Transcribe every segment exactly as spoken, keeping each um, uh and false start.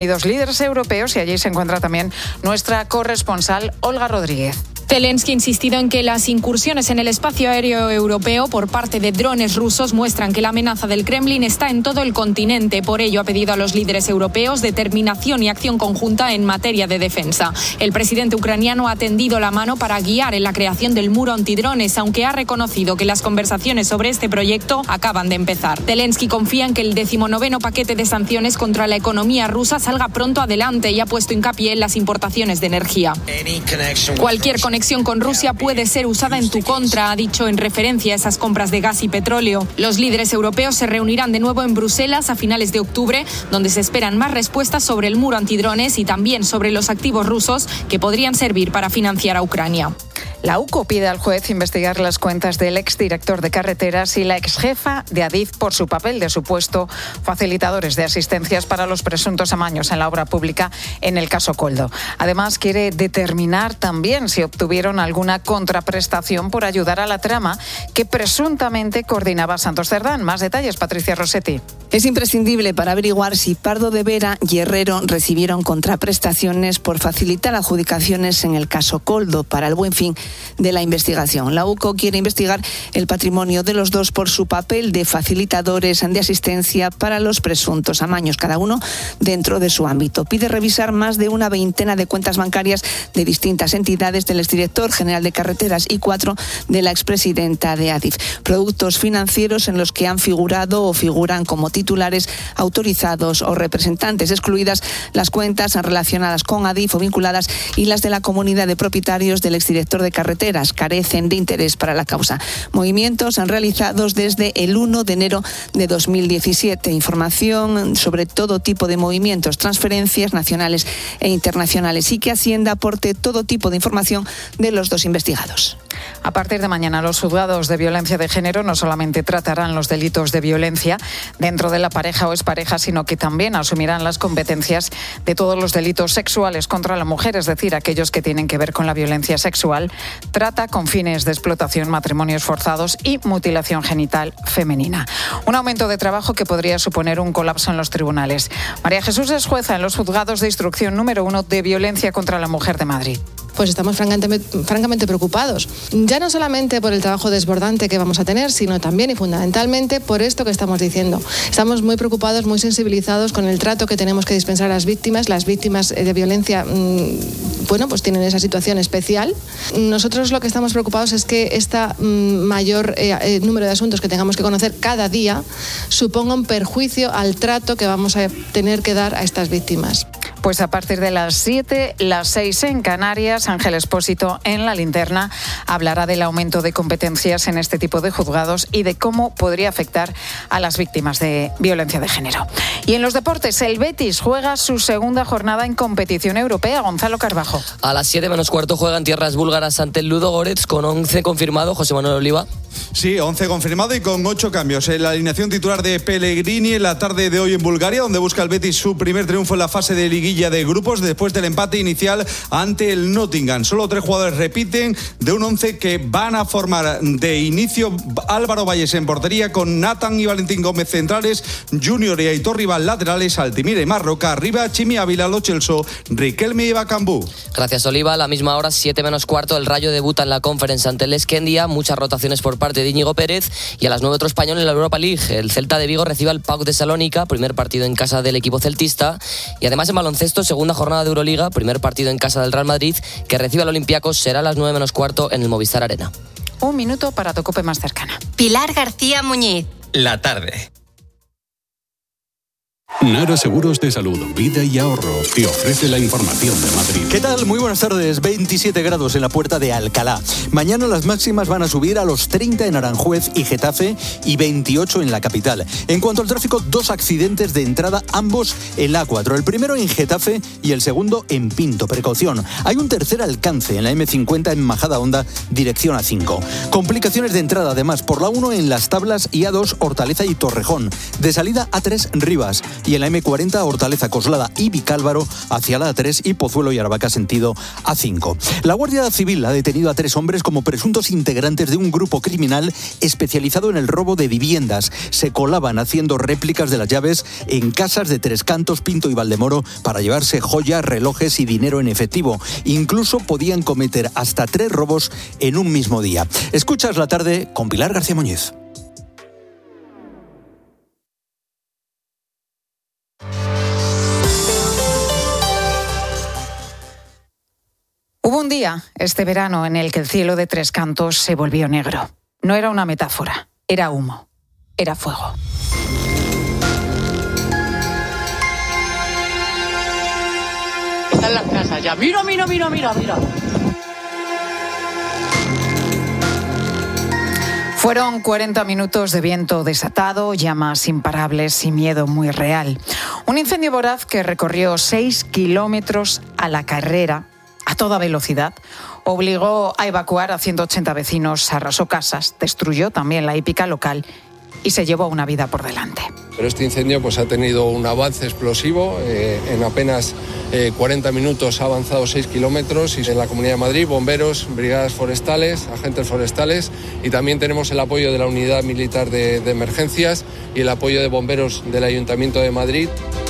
y dos líderes europeos, y allí se encuentra también nuestra corresponsal Olga Rodríguez. Zelensky ha insistido en que las incursiones en el espacio aéreo europeo por parte de drones rusos muestran que la amenaza del Kremlin está en todo el continente. Por ello ha pedido a los líderes europeos determinación y acción conjunta en materia de defensa. El presidente ucraniano ha tendido la mano para guiar en la creación del muro antidrones, aunque ha reconocido que las conversaciones sobre este proyecto acaban de empezar. Zelensky confía en que el decimonoveno paquete de sanciones contra la economía rusa salga pronto adelante y ha puesto hincapié en las importaciones de energía. Cualquier conexión con Rusia puede ser usada en tu contra, ha dicho en referencia a esas compras de gas y petróleo. Los líderes europeos se reunirán de nuevo en Bruselas a finales de octubre, donde se esperan más respuestas sobre el muro antidrones y también sobre los activos rusos que podrían servir para financiar a Ucrania. La U C O pide al juez investigar las cuentas del exdirector de carreteras y la exjefa de Adif por su papel de supuesto facilitadores de asistencias para los presuntos amaños en la obra pública en el caso Koldo. Además, quiere determinar también si obtuvieron alguna contraprestación por ayudar a la trama que presuntamente coordinaba Santos Cerdán. Más detalles, Patricia Rossetti. Es imprescindible para averiguar si Pardo de Vera y Herrero recibieron contraprestaciones por facilitar adjudicaciones en el caso Koldo para el buen fin de la investigación. La U C O quiere investigar el patrimonio de los dos por su papel de facilitadores de asistencia para los presuntos amaños, cada uno dentro de su ámbito. Pide revisar más de una veintena de cuentas bancarias de distintas entidades del exdirector general de carreteras y cuatro de la expresidenta de Adif. Productos financieros en los que han figurado o figuran como titulares autorizados o representantes, excluidas las cuentas relacionadas con Adif o vinculadas y las de la comunidad de propietarios del exdirector de carreteras, carecen de interés para la causa. Movimientos realizados desde el uno de enero de dos mil diecisiete. Información sobre todo tipo de movimientos, transferencias nacionales e internacionales, y que Hacienda aporte todo tipo de información de los dos investigados. A partir de mañana, los juzgados de violencia de género no solamente tratarán los delitos de violencia dentro de la pareja o expareja, sino que también asumirán las competencias de todos los delitos sexuales contra la mujer, es decir, aquellos que tienen que ver con la violencia sexual, trata con fines de explotación, matrimonios forzados y mutilación genital femenina. Un aumento de trabajo que podría suponer un colapso en los tribunales. María Jesús es jueza en los juzgados de instrucción número uno de violencia contra la mujer de Madrid. Pues estamos francamente, francamente preocupados. Ya no solamente por el trabajo desbordante que vamos a tener, sino también y fundamentalmente por esto que estamos diciendo. Estamos muy preocupados, muy sensibilizados con el trato que tenemos que dispensar a las víctimas. Las víctimas de violencia, mmm, bueno, pues tienen esa situación especial. Nosotros lo que estamos preocupados es que este mmm, mayor eh, número de asuntos que tengamos que conocer cada día suponga un perjuicio al trato que vamos a tener que dar a estas víctimas. Pues a partir de las siete, las seis en Canarias, Ángel Expósito en La Linterna hablará del aumento de competencias en este tipo de juzgados y de cómo podría afectar a las víctimas de violencia de género. Y en los deportes, el Betis juega su segunda jornada en competición europea. Gonzalo Carbajo. A las siete menos cuarto juega en tierras búlgaras ante el Ludogorets con once confirmado. José Manuel Oliva. Sí, once confirmado y con ocho cambios. En la alineación titular de Pellegrini en la tarde de hoy en Bulgaria, donde busca el Betis su primer triunfo en la fase de liguilla de grupos después del empate inicial ante el Nottingham. Solo tres jugadores repiten de un once que van a formar de inicio: Álvaro Valles en portería, con Nathan y Valentín Gómez centrales, Junior y Aitor Rival laterales, Altimira y Marroca arriba, Chimi Ávila, Lo Celso, Riquelme y Bacambú. Gracias, Oliva. A la misma hora, siete menos cuarto, el Rayo debuta en la Conference ante el Esquendia. Muchas rotaciones por parte de Íñigo Pérez, y a las nueve otro español en la Europa League. El Celta de Vigo recibe al P A O K de Salónica, primer partido en casa del equipo celtista, y además en baloncesto, segunda jornada de Euroliga, primer partido en casa del Real Madrid, que recibe al Olympiacos, será a las nueve menos cuarto en el Movistar Arena. Un minuto para tu COPE más cercana. Pilar García Muñiz. La tarde. Nara Seguros de Salud, Vida y Ahorro te ofrece la información de Madrid. ¿Qué tal? Muy buenas tardes. veintisiete grados en la Puerta de Alcalá. Mañana las máximas van a subir a los treinta en Aranjuez y Getafe y veintiocho en la capital. En cuanto al tráfico, dos accidentes de entrada, ambos en la A cuatro. El primero en Getafe y el segundo en Pinto. Precaución. Hay un tercer alcance en la eme cincuenta en Majadahonda, dirección A cinco. Complicaciones de entrada además por la uno en Las Tablas y A dos Hortaleza y Torrejón. De salida A tres Rivas. y en la eme cuarenta Hortaleza Coslada y Vicálvaro hacia la A tres y Pozuelo y Aravaca sentido A cinco. La Guardia Civil ha detenido a tres hombres como presuntos integrantes de un grupo criminal especializado en el robo de viviendas. Se colaban haciendo réplicas de las llaves en casas de Tres Cantos, Pinto y Valdemoro para llevarse joyas, relojes y dinero en efectivo. Incluso podían cometer hasta tres robos en un mismo día. Escuchas la tarde con Pilar García Muñiz. Hubo un día, este verano, en el que el cielo de Tres Cantos se volvió negro. No era una metáfora, era humo, era fuego. Están las casas ya. Mira, mira, mira, mira, mira. Fueron cuarenta minutos de viento desatado, llamas imparables y miedo muy real. Un incendio voraz que recorrió seis kilómetros a la carrera, a toda velocidad, obligó a evacuar a ciento ochenta vecinos, arrasó casas, destruyó también la hípica local y se llevó una vida por delante. Pero este incendio pues, ha tenido un avance explosivo. Eh, en apenas eh, cuarenta minutos ha avanzado seis kilómetros y en la Comunidad de Madrid, bomberos, brigadas forestales, agentes forestales y también tenemos el apoyo de la Unidad Militar de, de Emergencias y el apoyo de bomberos del Ayuntamiento de Madrid.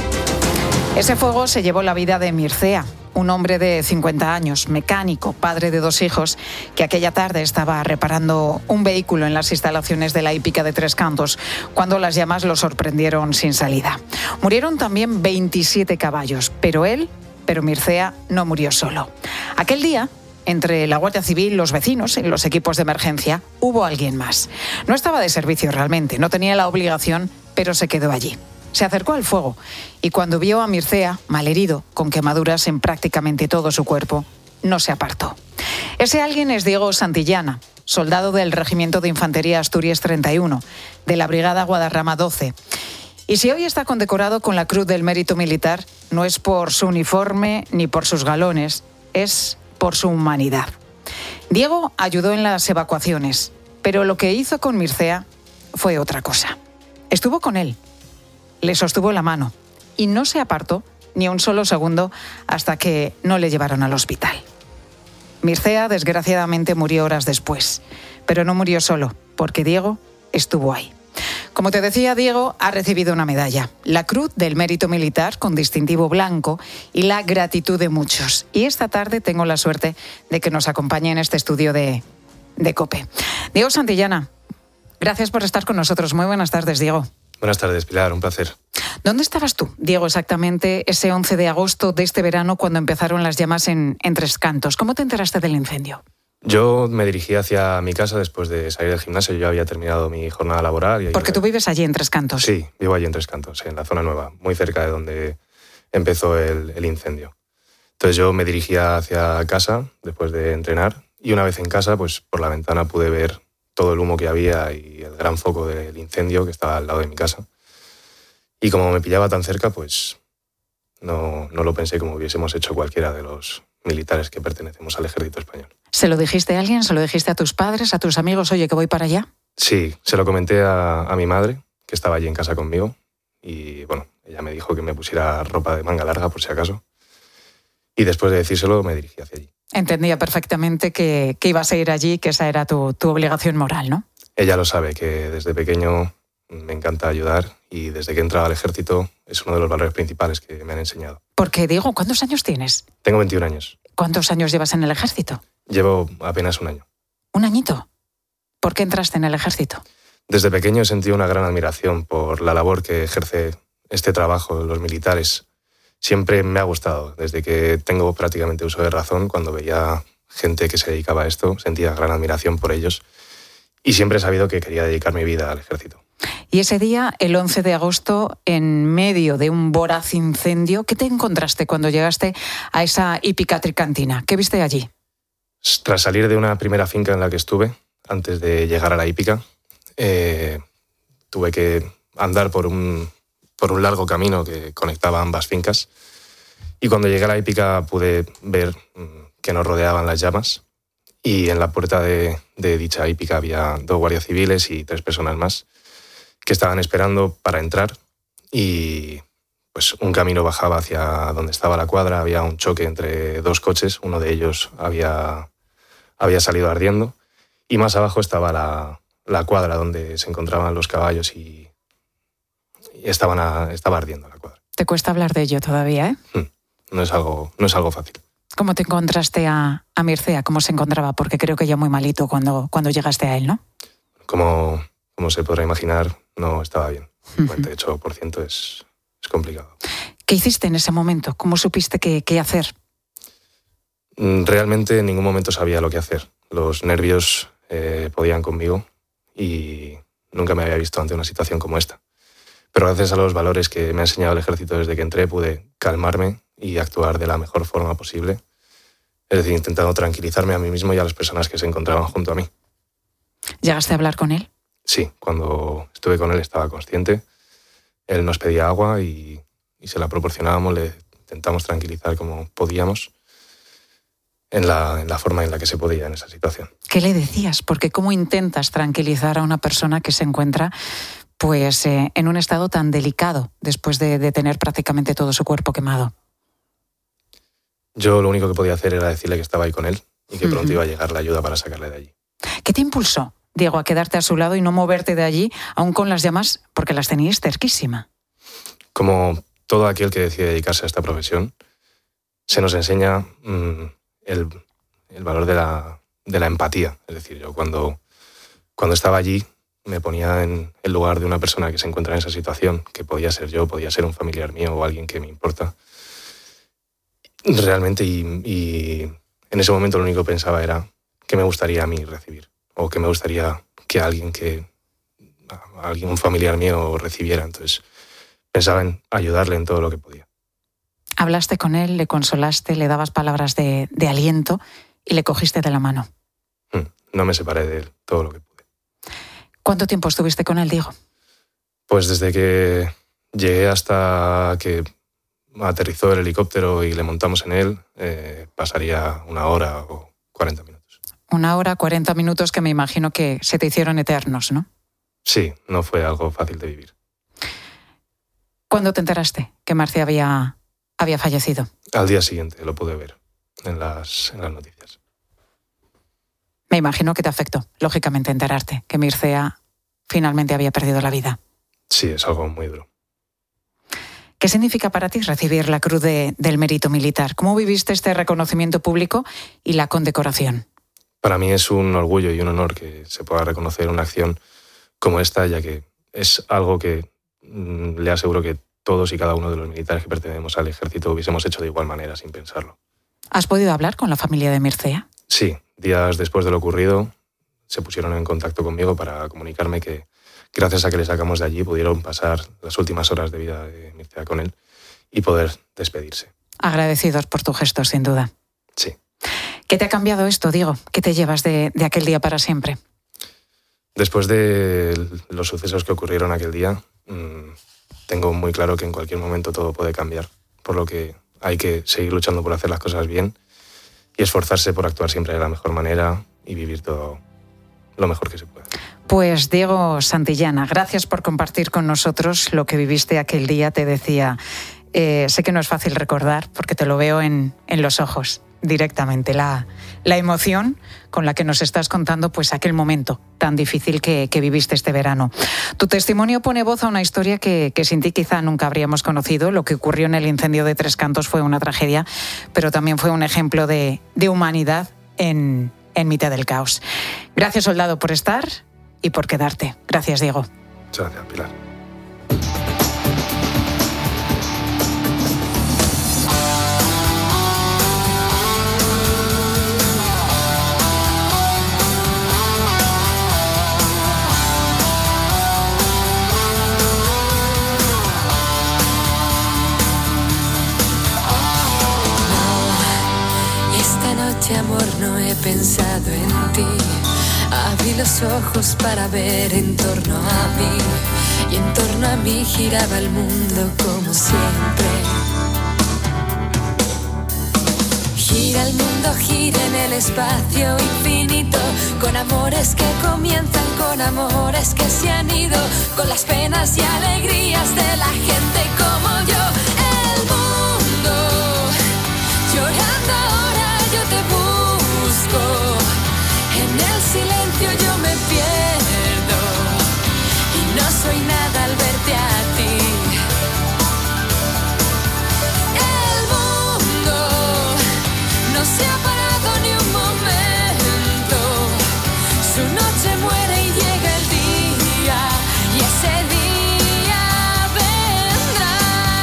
Ese fuego se llevó la vida de Mircea, un hombre de cincuenta años, mecánico, padre de dos hijos, que aquella tarde estaba reparando un vehículo en las instalaciones de la hípica de Tres Cantos, cuando las llamas lo sorprendieron sin salida. Murieron también veintisiete caballos, pero él, pero Mircea, no murió solo. Aquel día, entre la Guardia Civil, los vecinos y los equipos de emergencia, hubo alguien más. No estaba de servicio realmente, no tenía la obligación, pero se quedó allí. Se acercó al fuego y cuando vio a Mircea, malherido, con quemaduras en prácticamente todo su cuerpo, no se apartó. Ese alguien es Diego Santillana, soldado del Regimiento de Infantería Asturias treinta y uno, de la Brigada Guadarrama doce. Y si hoy está condecorado con la Cruz del Mérito Militar, no es por su uniforme ni por sus galones, es por su humanidad. Diego ayudó en las evacuaciones, pero lo que hizo con Mircea fue otra cosa. Estuvo con él. Le sostuvo la mano y no se apartó ni un solo segundo hasta que no le llevaron al hospital. Mircea, desgraciadamente, murió horas después, pero no murió solo, porque Diego estuvo ahí. Como te decía, Diego ha recibido una medalla, la Cruz del Mérito Militar con distintivo blanco y la gratitud de muchos. Y esta tarde tengo la suerte de que nos acompañe en este estudio de, de COPE. Diego Santillana, gracias por estar con nosotros. Muy buenas tardes, Diego. Buenas tardes, Pilar, un placer. ¿Dónde estabas tú, Diego, exactamente ese once de agosto de este verano cuando empezaron las llamas en, en Tres Cantos? ¿Cómo te enteraste del incendio? Yo me dirigí hacia mi casa después de salir del gimnasio. Yo ya había terminado mi jornada laboral. Y Porque tú vives allí en Tres Cantos. Sí, vivo allí en Tres Cantos, en la zona nueva, muy cerca de donde empezó el, el incendio. Entonces yo me dirigía hacia casa después de entrenar y una vez en casa, pues por la ventana pude ver todo el humo que había y el gran foco del incendio que estaba al lado de mi casa. Y como me pillaba tan cerca, pues no, no lo pensé como hubiésemos hecho cualquiera de los militares que pertenecemos al ejército español. ¿Se lo dijiste a alguien? ¿Se lo dijiste a tus padres, a tus amigos? Oye, que voy para allá. Sí, se lo comenté a, a mi madre, que estaba allí en casa conmigo. Y bueno, ella me dijo que me pusiera ropa de manga larga por si acaso. Y después de decírselo me dirigí hacia allí. Entendía perfectamente que, que ibas a ir allí, que esa era tu, tu obligación moral, ¿no? Ella lo sabe, que desde pequeño me encanta ayudar y desde que he entrado al ejército es uno de los valores principales que me han enseñado. Porque, Diego, ¿cuántos años tienes? Tengo veintiún años. ¿Cuántos años llevas en el ejército? Llevo apenas un año. ¿Un añito? ¿Por qué entraste en el ejército? Desde pequeño he sentido una gran admiración por la labor que ejerce este trabajo los militares. Siempre me ha gustado. Desde que tengo prácticamente uso de razón, cuando veía gente que se dedicaba a esto, sentía gran admiración por ellos. Y siempre he sabido que quería dedicar mi vida al ejército. Y ese día, el once de agosto, en medio de un voraz incendio, ¿qué te encontraste cuando llegaste a esa hípica tricantina? ¿Qué viste allí? Tras salir de una primera finca en la que estuve, antes de llegar a la hípica, eh, tuve que andar por un, por un largo camino que conectaba ambas fincas. Y cuando llegué a la hípica pude ver que nos rodeaban las llamas. Y en la puerta de, de dicha hípica había dos guardias civiles y tres personas más que estaban esperando para entrar y pues un camino bajaba hacia donde estaba la cuadra, había un choque entre dos coches, uno de ellos había, había salido ardiendo, y más abajo estaba la, la cuadra donde se encontraban los caballos y, y estaban a, estaba ardiendo la cuadra. Te cuesta hablar de ello todavía, ¿eh? No es algo, no es algo fácil. ¿Cómo te encontraste a, a Mircea? ¿Cómo se encontraba? Porque creo que ya muy malito cuando, cuando llegaste a él, ¿no? Como, como se podrá imaginar, no estaba bien. El noventa y ocho por ciento es, es complicado. ¿Qué hiciste en ese momento? ¿Cómo supiste qué, qué hacer? Realmente en ningún momento sabía lo que hacer. Los nervios eh, podían conmigo y nunca me había visto ante una situación como esta. Pero gracias a los valores que me ha enseñado el ejército desde que entré, pude calmarme y actuar de la mejor forma posible. Es decir, intentando tranquilizarme a mí mismo y a las personas que se encontraban junto a mí. ¿Llegaste a hablar con él? Sí, cuando estuve con él estaba consciente. Él nos pedía agua y, y se la proporcionábamos, le intentamos tranquilizar como podíamos en la, en la forma en la que se podía en esa situación. ¿Qué le decías? Porque ¿cómo intentas tranquilizar a una persona que se encuentra pues, eh, en un estado tan delicado después de, de tener prácticamente todo su cuerpo quemado? Yo lo único que podía hacer era decirle que estaba ahí con él y que pronto Uh-huh. iba a llegar la ayuda para sacarle de allí. ¿Qué te impulsó, Diego, a quedarte a su lado y no moverte de allí, aún con las llamas, porque las tenías cerquísima? Como todo aquel que decide dedicarse a esta profesión, se nos enseña mmm, el, el valor de la, de la empatía. Es decir, yo cuando, cuando estaba allí me ponía en el lugar de una persona que se encuentra en esa situación, que podía ser yo, podía ser un familiar mío o alguien que me importa. Realmente, y, y en ese momento lo único que pensaba era que me gustaría a mí recibir, o que me gustaría que alguien que alguien, un familiar mío recibiera. Entonces pensaba en ayudarle en todo lo que podía. Hablaste con él, le consolaste, le dabas palabras de, de aliento y le cogiste de la mano. No me separé de él, todo lo que pude. ¿Cuánto tiempo estuviste con él, Diego? Pues desde que llegué hasta que aterrizó el helicóptero y le montamos en él, eh, pasaría una hora o cuarenta minutos. Una hora, cuarenta minutos que me imagino que se te hicieron eternos, ¿no? Sí, no fue algo fácil de vivir. ¿Cuándo te enteraste que Marcia había, había fallecido? Al día siguiente lo pude ver en las, en las noticias. Me imagino que te afectó, lógicamente, enterarte que Mircea finalmente había perdido la vida. Sí, es algo muy duro. ¿Qué significa para ti recibir la Cruz de, del Mérito Militar? ¿Cómo viviste este reconocimiento público y la condecoración? Para mí es un orgullo y un honor que se pueda reconocer una acción como esta, ya que es algo que mmm, le aseguro que todos y cada uno de los militares que pertenecemos al ejército hubiésemos hecho de igual manera, sin pensarlo. ¿Has podido hablar con la familia de Mircea? Sí, días después de lo ocurrido se pusieron en contacto conmigo para comunicarme que gracias a que le sacamos de allí pudieron pasar las últimas horas de vida de Mircea con él y poder despedirse. Agradecidos por tu gesto, sin duda. Sí. ¿Qué te ha cambiado esto, Diego? ¿Qué te llevas de, de aquel día para siempre? Después de los sucesos que ocurrieron aquel día, mmm, tengo muy claro que en cualquier momento todo puede cambiar, por lo que hay que seguir luchando por hacer las cosas bien y esforzarse por actuar siempre de la mejor manera y vivir todo lo mejor que se pueda. Pues Diego Santillana, gracias por compartir con nosotros lo que viviste aquel día. Te decía, eh, sé que no es fácil recordar porque te lo veo en, en los ojos directamente, la, la emoción con la que nos estás contando pues aquel momento tan difícil que, que viviste este verano. Tu testimonio pone voz a una historia que, que sin ti quizá nunca habríamos conocido. Lo que ocurrió en el incendio de Tres Cantos fue una tragedia, pero también fue un ejemplo de, de humanidad en, en mitad del caos. Gracias, soldado, por estar y por quedarte. Gracias, Diego. Muchas gracias, Pilar. Amor, no he pensado en ti. Abrí los ojos para ver en torno a mí, y en torno a mí giraba el mundo como siempre. Gira el mundo, gira en el espacio infinito, con amores que comienzan, con amores que se han ido, con las penas y alegrías de la gente como yo. El mundo llorando ahora, yo te busco, en el silencio yo me pierdo y no soy nada al verte a ti. No se ha parado ni un momento, su noche muere y llega el día, y ese día vendrá.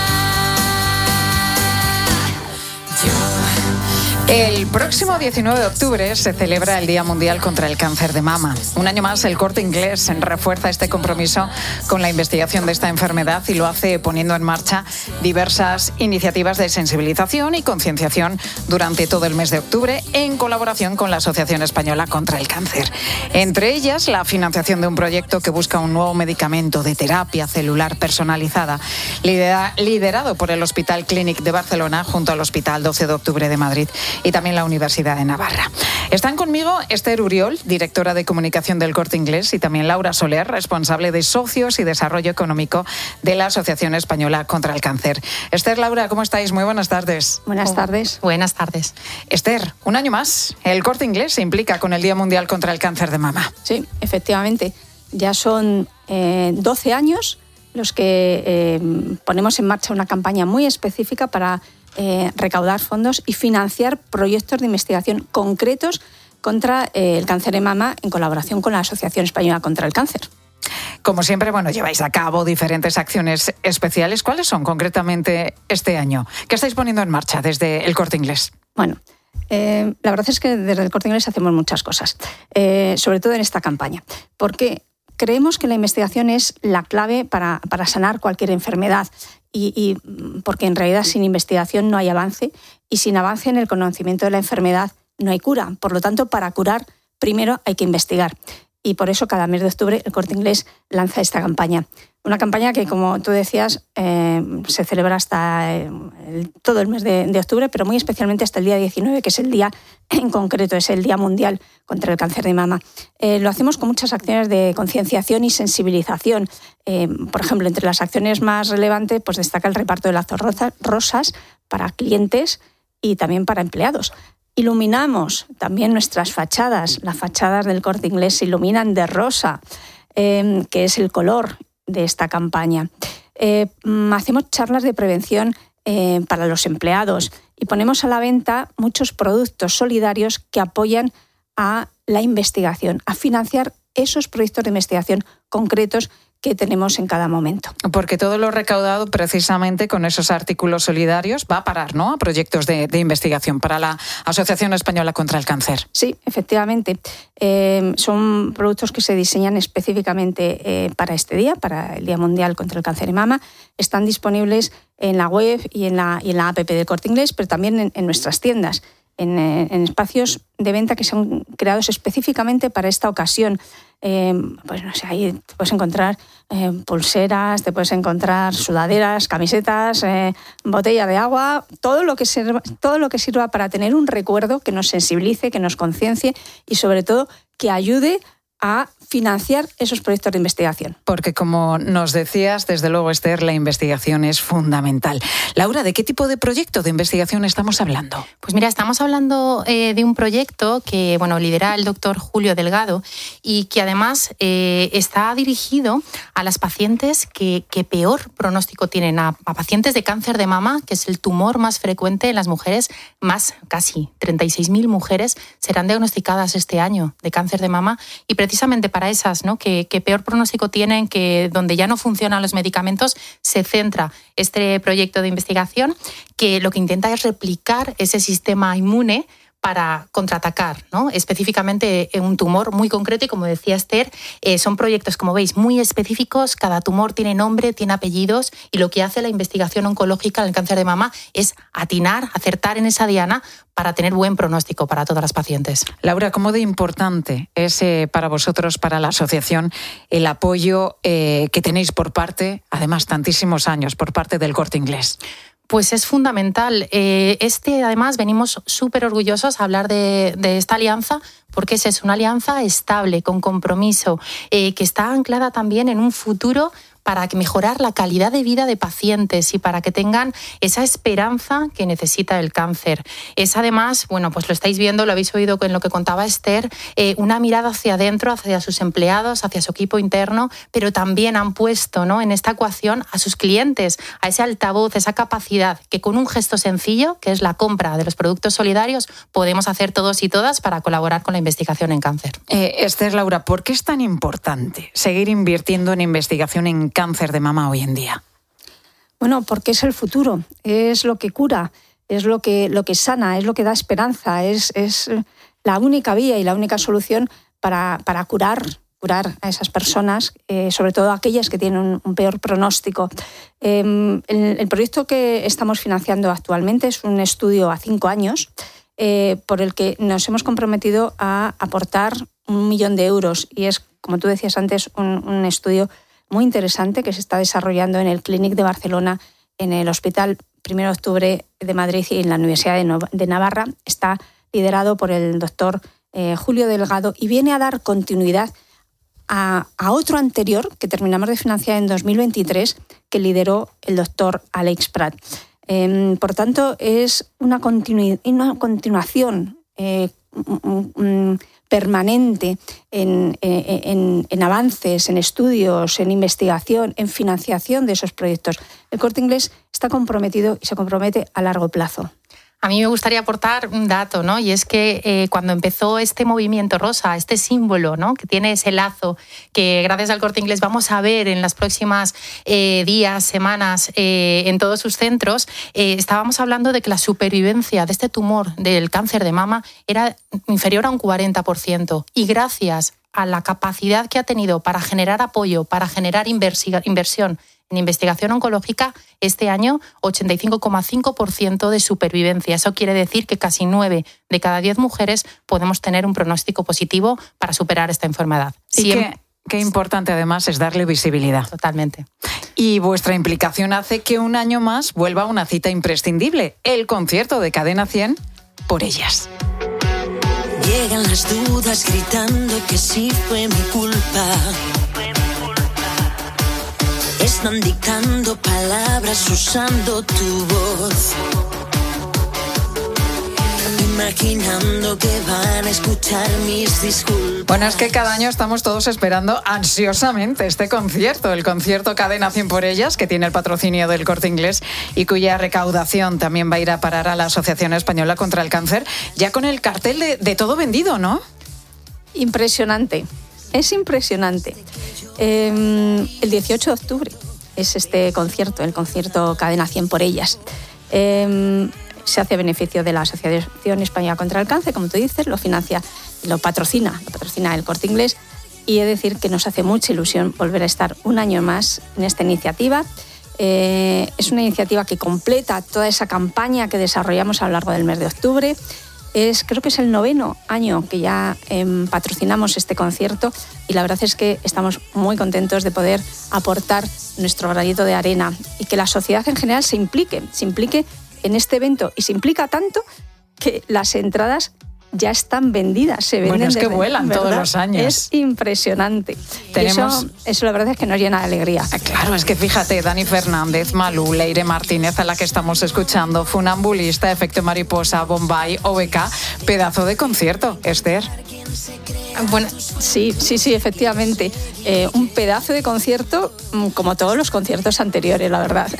Yo. El próximo diecinueve de octubre se celebra el Día Mundial contra el Cáncer de Mama. Un año más, el Corte Inglés refuerza este compromiso con la investigación de esta enfermedad y lo hace poniendo en marcha diversas iniciativas de sensibilización y concienciación durante todo el mes de octubre en colaboración con la Asociación Española contra el Cáncer. Entre ellas, la financiación de un proyecto que busca un nuevo medicamento de terapia celular personalizada, lidera, liderado por el Hospital Clínic de Barcelona junto al Hospital doce de octubre de Madrid y también la Universidad de Navarra. Están conmigo Esther Uriol, directora de comunicación del Corte Inglés, y también Laura Soler, responsable de socios y desarrollo económico de la Asociación Española contra el Cáncer. Esther, Laura, ¿cómo estáis? Muy buenas tardes. Buenas tardes. Buenas tardes. Esther, un año más, el Corte Inglés se implica con el Día Mundial contra el Cáncer de Mama. Sí, efectivamente. Ya son eh, doce años los que eh, ponemos en marcha una campaña muy específica para Eh, recaudar fondos y financiar proyectos de investigación concretos contra eh, el cáncer de mama en colaboración con la Asociación Española contra el Cáncer. Como siempre, bueno, lleváis a cabo diferentes acciones especiales. ¿Cuáles son concretamente este año? ¿Qué estáis poniendo en marcha desde el Corte Inglés? Bueno, eh, la verdad es que desde el Corte Inglés hacemos muchas cosas, eh, sobre todo en esta campaña, porque creemos que la investigación es la clave para, para sanar cualquier enfermedad. Y, y porque en realidad sin investigación no hay avance y sin avance en el conocimiento de la enfermedad no hay cura. Por lo tanto, para curar primero hay que investigar. Y por eso cada mes de octubre el Corte Inglés lanza esta campaña. Una campaña que, como tú decías, eh, se celebra hasta el, todo el mes de, de octubre, pero muy especialmente hasta el día diecinueve, que es el día en concreto, es el Día Mundial contra el Cáncer de Mama. Eh, lo hacemos con muchas acciones de concienciación y sensibilización. Eh, por ejemplo, entre las acciones más relevantes, pues destaca el reparto de lazos rosas para clientes y también para empleados. Iluminamos también nuestras fachadas. Las fachadas del Corte Inglés se iluminan de rosa, eh, que es el color de esta campaña. Eh, hacemos charlas de prevención eh, para los empleados y ponemos a la venta muchos productos solidarios que apoyan a la investigación, a financiar esos proyectos de investigación concretos que tenemos en cada momento. Porque todo lo recaudado precisamente con esos artículos solidarios va a parar, ¿no?, a proyectos de, de investigación para la Asociación Española contra el Cáncer. Sí, efectivamente. Eh, son productos que se diseñan específicamente eh, para este día, para el Día Mundial contra el Cáncer de Mama. Están disponibles en la web y en la, y en la app del Corte Inglés, pero también en, en nuestras tiendas, en, en espacios de venta que son creados específicamente para esta ocasión. Eh, pues no sé, ahí te puedes encontrar eh, pulseras, te puedes encontrar sudaderas, camisetas, eh, botella de agua, todo lo que sirva, todo lo que sirva para tener un recuerdo que nos sensibilice, que nos conciencie y sobre todo que ayude a financiar esos proyectos de investigación. Porque, como nos decías, desde luego, Esther, la investigación es fundamental. Laura, ¿de qué tipo de proyecto de investigación estamos hablando? Pues mira, estamos hablando eh, de un proyecto que, bueno, lidera el doctor Julio Delgado y que además eh, está dirigido a las pacientes que, que peor pronóstico tienen, a, a pacientes de cáncer de mama, que es el tumor más frecuente en las mujeres. Más, casi treinta y seis mil mujeres serán diagnosticadas este año de cáncer de mama, y precisamente para esas, ¿no?, que, que peor pronóstico tienen, que donde ya no funcionan los medicamentos, se centra este proyecto de investigación que lo que intenta es replicar ese sistema inmune para contraatacar, ¿no?, específicamente un tumor muy concreto. Y como decía Esther, eh, son proyectos, como veis, muy específicos. Cada tumor tiene nombre, tiene apellidos, y lo que hace la investigación oncológica en el cáncer de mama es atinar, acertar en esa diana para tener buen pronóstico para todas las pacientes. Laura, ¿cómo de importante es eh, para vosotros, para la asociación, el apoyo eh, que tenéis por parte, además tantísimos años, por parte del Corte Inglés? Pues es fundamental. Eh, este, además, venimos súper orgullosos a hablar de, de esta alianza, porque es, es una alianza estable, con compromiso, eh, que está anclada también en un futuro para mejorar la calidad de vida de pacientes y para que tengan esa esperanza que necesita el cáncer. Es además, bueno, pues lo estáis viendo, lo habéis oído en lo que contaba Esther, eh, una mirada hacia adentro, hacia sus empleados, hacia su equipo interno, pero también han puesto, ¿no?, en esta ecuación a sus clientes, a ese altavoz, esa capacidad que con un gesto sencillo, que es la compra de los productos solidarios, podemos hacer todos y todas para colaborar con la investigación en cáncer. Eh, Esther, Laura, ¿por qué es tan importante seguir invirtiendo en investigación en cáncer de mama hoy en día? Bueno, porque es el futuro, es lo que cura, es lo que, lo que sana, es lo que da esperanza, es, es la única vía y la única solución para, para curar, curar a esas personas, eh, sobre todo aquellas que tienen un, un peor pronóstico. Eh, el, el proyecto que estamos financiando actualmente es un estudio a cinco años eh, por el que nos hemos comprometido a aportar un millón de euros y es, como tú decías antes, un, un estudio muy interesante que se está desarrollando en el Clínic de Barcelona, en el Hospital primero de Octubre de Madrid y en la Universidad de, no- de Navarra. Está liderado por el doctor eh, Julio Delgado y viene a dar continuidad a, a otro anterior que terminamos de financiar en dos mil veintitrés, que lideró el doctor Alex Prat. Eh, por tanto, es una, continu- una continuación eh, mm, mm, permanente en, en, en avances, en estudios, en investigación, en financiación de esos proyectos. El Corte Inglés está comprometido y se compromete a largo plazo. A mí me gustaría aportar un dato, ¿no? Y es que eh, cuando empezó este movimiento rosa, este símbolo, ¿no?, que tiene ese lazo que gracias al Corte Inglés vamos a ver en las próximas eh, días, semanas, eh, en todos sus centros, eh, estábamos hablando de que la supervivencia de este tumor del cáncer de mama era inferior a un cuarenta por ciento. Y gracias a la capacidad que ha tenido para generar apoyo, para generar inversi- inversión en investigación oncológica, este año ochenta y cinco coma cinco por ciento de supervivencia. Eso quiere decir que casi nueve de cada diez mujeres podemos tener un pronóstico positivo para superar esta enfermedad. Y qué, qué importante además es darle visibilidad. Totalmente. Y vuestra implicación hace que un año más vuelva una cita imprescindible, el concierto de Cadena cien, Por Ellas. Llegan las dudas gritando que sí fue mi culpa. Están dictando palabras usando tu voz, imaginando que van a escuchar mis disculpas. Bueno, es que cada año estamos todos esperando ansiosamente este concierto, el concierto Cadena cien Por Ellas, que tiene el patrocinio del Corte Inglés y cuya recaudación también va a ir a parar a la Asociación Española contra el Cáncer, ya con el cartel de, de todo vendido, ¿no? Impresionante, es impresionante. Eh, el dieciocho de octubre es este concierto, el concierto Cadena cien Por Ellas. Eh, se hace a beneficio de la Asociación Española contra el Cáncer, como tú dices, lo financia, lo patrocina, lo patrocina el Corte Inglés, y he de decir que nos hace mucha ilusión volver a estar un año más en esta iniciativa. Eh, es una iniciativa que completa toda esa campaña que desarrollamos a lo largo del mes de octubre. Es, creo que es el noveno año que ya eh, patrocinamos este concierto y la verdad es que estamos muy contentos de poder aportar nuestro granito de arena y que la sociedad en general se implique, se implique en este evento y se implica tanto que las entradas ya están vendidas, se venden. Bueno, es que de, vuelan ¿verdad? todos los años. Es impresionante. Tenemos... Y eso, eso la verdad es que nos llena de alegría. Claro, es que fíjate, Dani Fernández, Malú, Leire Martínez, a la que estamos escuchando, Funambulista, Efecto Mariposa, Bombay, O B K, pedazo de concierto, Esther. Bueno, sí, sí, sí, efectivamente. Eh, un pedazo de concierto, como todos los conciertos anteriores, la verdad.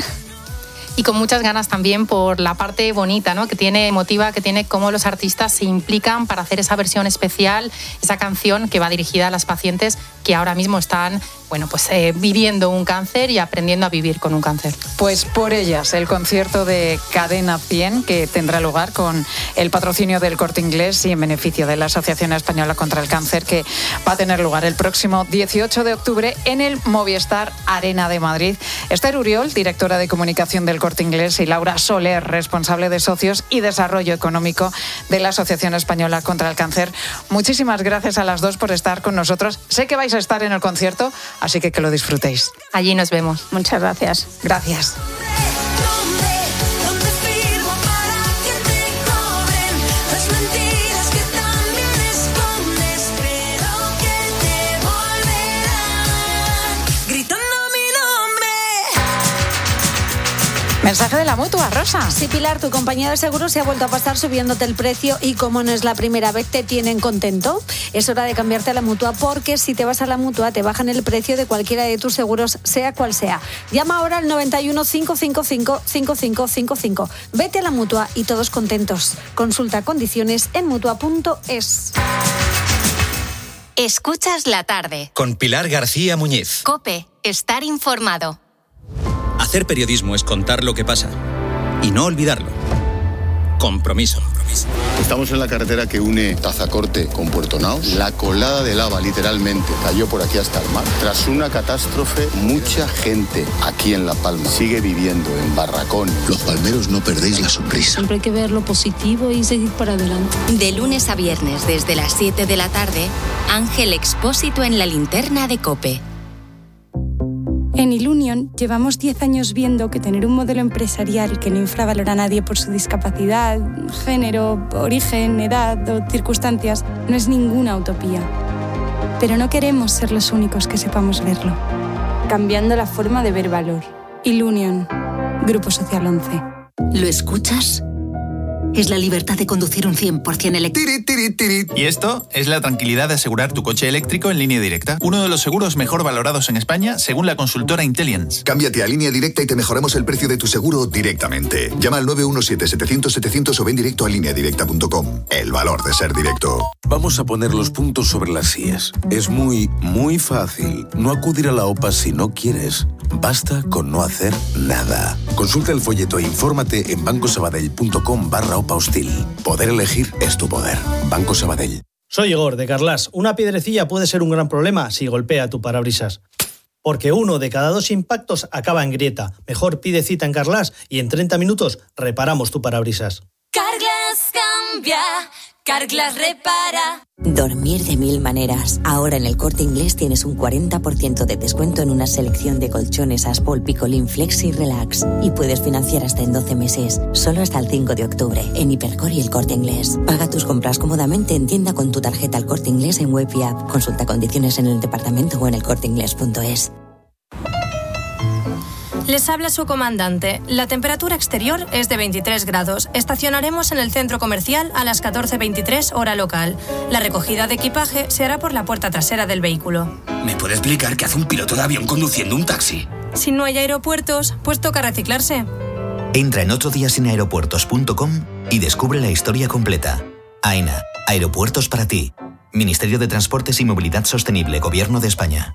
Y con muchas ganas también por la parte bonita, ¿no?, que tiene, emotiva, que tiene cómo los artistas se implican para hacer esa versión especial, esa canción que va dirigida a las pacientes que ahora mismo están, bueno, pues eh, viviendo un cáncer y aprendiendo a vivir con un cáncer. Pues Por Ellas, el concierto de Cadena cien que tendrá lugar con el patrocinio del Corte Inglés y en beneficio de la Asociación Española contra el Cáncer, que va a tener lugar el próximo dieciocho de octubre en el Movistar Arena de Madrid. Esther Uriol, directora de comunicación del Corte Inglés, y Laura Soler, responsable de socios y desarrollo económico de la Asociación Española contra el Cáncer. Muchísimas gracias a las dos por estar con nosotros. Sé que vais a estar en el concierto, así que que lo disfrutéis. Allí nos vemos. Muchas gracias. Gracias. Mensaje de la Mutua, Rosa. Sí, Pilar, tu compañía de seguros se ha vuelto a pasar subiéndote el precio y como no es la primera vez, te tienen contento. Es hora de cambiarte a la Mutua porque si te vas a la Mutua te bajan el precio de cualquiera de tus seguros, sea cual sea. Llama ahora al noventa y uno, cincuenta y cinco, cincuenta y cinco cincuenta y cinco. Vete a la Mutua y todos contentos. Consulta condiciones en mutua punto es. Escuchas la tarde. Con Pilar García Muñiz. COPE. Estar informado. Hacer periodismo es contar lo que pasa y no olvidarlo. Compromiso. Estamos en la carretera que une Tazacorte con Puerto Naos. La colada de lava literalmente cayó por aquí hasta el mar. Tras una catástrofe, mucha gente aquí en La Palma sigue viviendo en barracones. Los palmeros no perdéis la sonrisa. Siempre hay que ver lo positivo y seguir para adelante. De lunes a viernes desde las siete de la tarde, Ángel Expósito en la linterna de COPE. En Ilunion llevamos diez años viendo que tener un modelo empresarial que no infravalora a nadie por su discapacidad, género, origen, edad o circunstancias no es ninguna utopía. Pero no queremos ser los únicos que sepamos verlo. Cambiando la forma de ver valor. Ilunion, Grupo Social once. ¿Lo escuchas? Es la libertad de conducir un cien por ciento eléctrico. Y esto es la tranquilidad de asegurar tu coche eléctrico en Línea Directa. Uno de los seguros mejor valorados en España, según la consultora Intelliance. Cámbiate a Línea Directa y te mejoramos el precio de tu seguro directamente. Llama al nueve uno siete, setecientos, setecientos o ven directo a línea directa punto com. El valor de ser directo. Vamos a poner los puntos sobre las íes. Es muy, muy fácil no acudir a la OPA si no quieres. Basta con no hacer nada. Consulta el folleto e infórmate en bancosabadell.com barra OPA hostil. Poder elegir es tu poder. Banco Sabadell. Soy Igor, de Carlas. Una piedrecilla puede ser un gran problema si golpea tu parabrisas. Porque uno de cada dos impactos acaba en grieta. Mejor pide cita en Carlas y en treinta minutos reparamos tu parabrisas. Carglass cambia, Carglass repara. Dormir de mil maneras. Ahora en el Corte Inglés tienes un cuarenta por ciento de descuento en una selección de colchones Aspol Picolín Flexi Relax. Y puedes financiar hasta en doce meses, solo hasta el cinco de octubre, en Hipercor y el Corte Inglés. Paga tus compras cómodamente en tienda con tu tarjeta al Corte Inglés en web y app. Consulta condiciones en el departamento o en el corte inglés punto es. Les habla su comandante. La temperatura exterior es de veintitrés grados. Estacionaremos en el centro comercial a las catorce veintitrés hora local. La recogida de equipaje se hará por la puerta trasera del vehículo. ¿Me puede explicar qué hace un piloto de avión conduciendo un taxi? Si no hay aeropuertos, pues toca reciclarse. Entra en otro día sin aeropuertos punto com y descubre la historia completa. AENA, Aeropuertos para ti. Ministerio de Transportes y Movilidad Sostenible, Gobierno de España.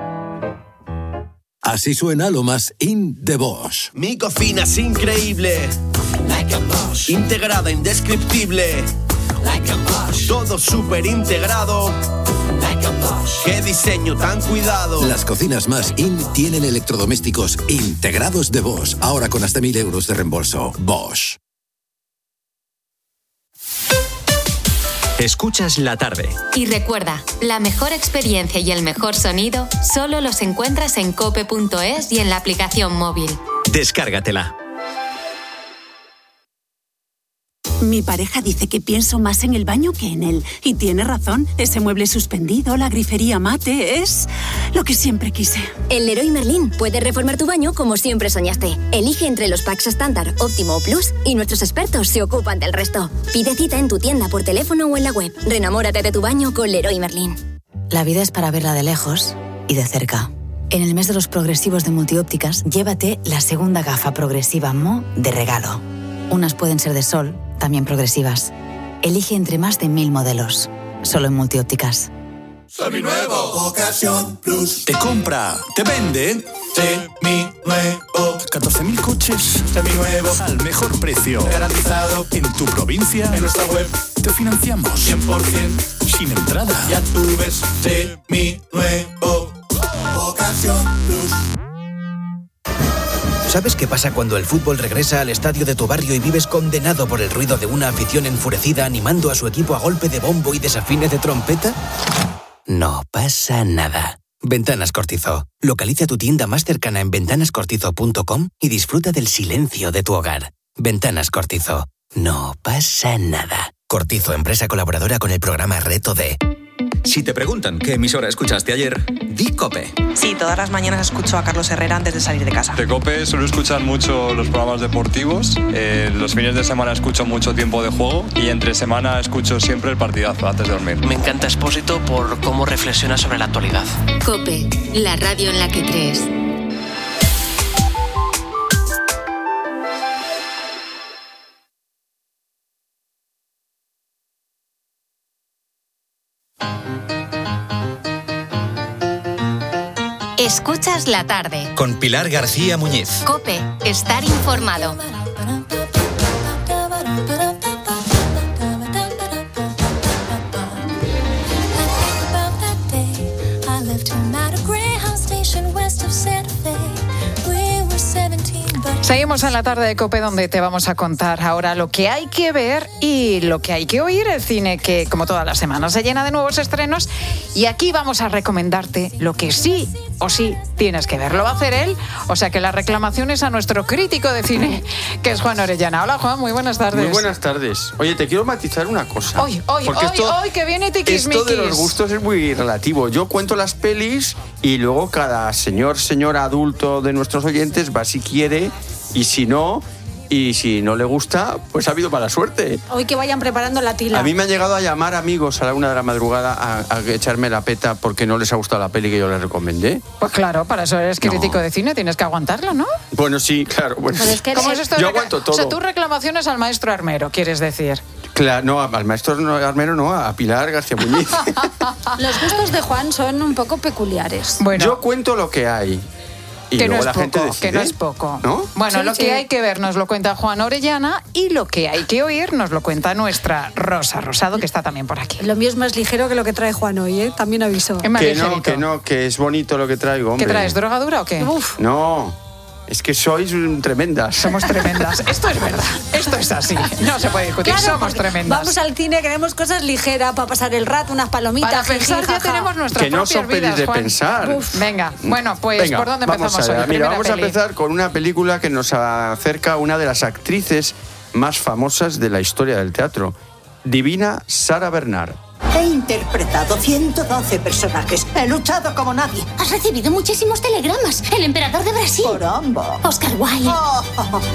Así suena lo más in de Bosch. Mi cocina es increíble. Like a Bosch. Integrada, indescriptible. Like a Bosch. Todo súper integrado. Like a Bosch. Qué diseño tan cuidado. Las cocinas más in tienen electrodomésticos integrados de Bosch. Ahora con hasta mil euros de reembolso. Bosch. Escuchas la tarde. Y recuerda, la mejor experiencia y el mejor sonido solo los encuentras en cope punto es y en la aplicación móvil. Descárgatela. Mi pareja dice que pienso más en el baño que en él. Y tiene razón. Ese mueble suspendido, la grifería mate, es lo que siempre quise. En Leroy Merlin puedes reformar tu baño como siempre soñaste. Elige entre los packs estándar, óptimo o plus y nuestros expertos se ocupan del resto. Pide cita en tu tienda por teléfono o en la web. Renamórate de tu baño con Leroy Merlin. La vida es para verla de lejos y de cerca. En el mes de los progresivos de Multiópticas, llévate la segunda gafa progresiva M O de regalo. Unas pueden ser de sol, también progresivas. Elige entre más de mil modelos. Solo en Multiópticas. Seminuevo. Ocasión Plus. Te compra, te vende. Seminuevo. catorce mil coches seminuevos al mejor precio. Garantizado. En tu provincia. En nuestra web. Te financiamos. cien por ciento. Sin entrada. Ya tú ves. Seminuevo. Ocasión Plus. ¿Sabes qué pasa cuando el fútbol regresa al estadio de tu barrio y vives condenado por el ruido de una afición enfurecida animando a su equipo a golpe de bombo y desafines de trompeta? No pasa nada. Ventanas Cortizo. Localiza tu tienda más cercana en ventanas cortizo punto com y disfruta del silencio de tu hogar. Ventanas Cortizo. No pasa nada. Cortizo, empresa colaboradora con el programa Reto D. Si te preguntan qué emisora escuchaste ayer, di COPE. Sí, todas las mañanas escucho a Carlos Herrera antes de salir de casa. De COPE suelo escuchar mucho los programas deportivos. Eh, los fines de semana escucho mucho Tiempo de Juego y entre semana escucho siempre el partidazo antes de dormir. Me encanta Expósito por cómo reflexiona sobre la actualidad. COPE, la radio en la que crees. Escuchas la tarde. Con Pilar García Muñiz. COPE, estar informado. Seguimos en la tarde de COPE, donde te vamos a contar ahora lo que hay que ver y lo que hay que oír. El cine que, como todas las semanas, se llena de nuevos estrenos. Y aquí vamos a recomendarte lo que sí o sí tienes que ver. Lo va a hacer él, o sea que la reclamación es a nuestro crítico de cine, que es Juan Orellana. Hola, Juan, muy buenas tardes. Muy buenas tardes. Oye, te quiero matizar una cosa. Hoy, hoy, hoy, esto, hoy, que viene tiquismiquis. Esto de los gustos es muy relativo. Yo cuento las pelis y luego cada señor, señora adulto de nuestros oyentes va si quiere y si no, y si no le gusta, pues ha habido mala suerte. Hoy que vayan preparando la tila. A mí me han llegado a llamar amigos a la una de la madrugada a, a echarme la peta porque no les ha gustado la peli que yo les recomendé. Pues claro, para eso eres crítico no. de cine, tienes que aguantarlo, ¿no? Bueno, sí, claro. Bueno. Es que ¿Cómo es esto? Yo aguanto todo. O sea, tú reclamaciones al maestro Armero, ¿quieres decir? Claro, no, al maestro Armero no, a Pilar García Muñiz. Los gustos de Juan son un poco peculiares. Bueno, yo cuento lo que hay. Y que no, es la poco, gente decide, que no es poco, ¿no? Bueno, sí, lo sí. que hay que ver nos lo cuenta Juan Orellana y lo que hay que oír nos lo cuenta nuestra Rosa Rosado, que está también por aquí. Lo mío es más ligero que lo que trae Juan hoy, ¿eh? También aviso. Es más que ligerito. no, que no, que es bonito lo que traigo, hombre. ¿Qué traes, droga dura o qué? Uf. No, es que sois tremendas. Somos tremendas. Esto es verdad. Esto es así. No se puede discutir. Claro, somos tremendas. Vamos al cine, queremos cosas ligeras para pasar el rato, unas palomitas. Para pensar jiji, ya jaja. tenemos nuestras que no propias son pelis vidas, de Juan. pensar. Uf. Venga, bueno, pues Venga, ¿por dónde empezamos vamos hoy? Mira, Primera vamos peli. a empezar con una película que nos acerca a una de las actrices más famosas de la historia del teatro, Divina Sara Bernard. He interpretado ciento doce personajes. He luchado como nadie. Has recibido muchísimos telegramas. El emperador de Brasil. Caramba. Oscar Wilde. Oh, oh, oh.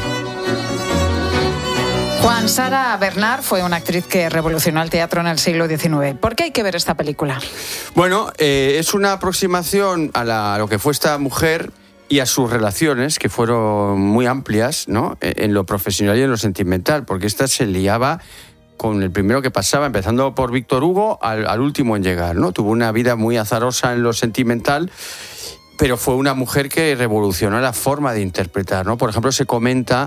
Juan, Sara Bernard fue una actriz que revolucionó el teatro en el siglo diecinueve. ¿Por qué hay que ver esta película? Bueno, eh, es una aproximación a, la, a lo que fue esta mujer y a sus relaciones, que fueron muy amplias, ¿no? En lo profesional y en lo sentimental, porque esta se liaba con el primero que pasaba, empezando por Víctor Hugo, al, al último en llegar, ¿no? Tuvo una vida muy azarosa en lo sentimental, pero fue una mujer que revolucionó la forma de interpretar, ¿no? Por ejemplo, se comenta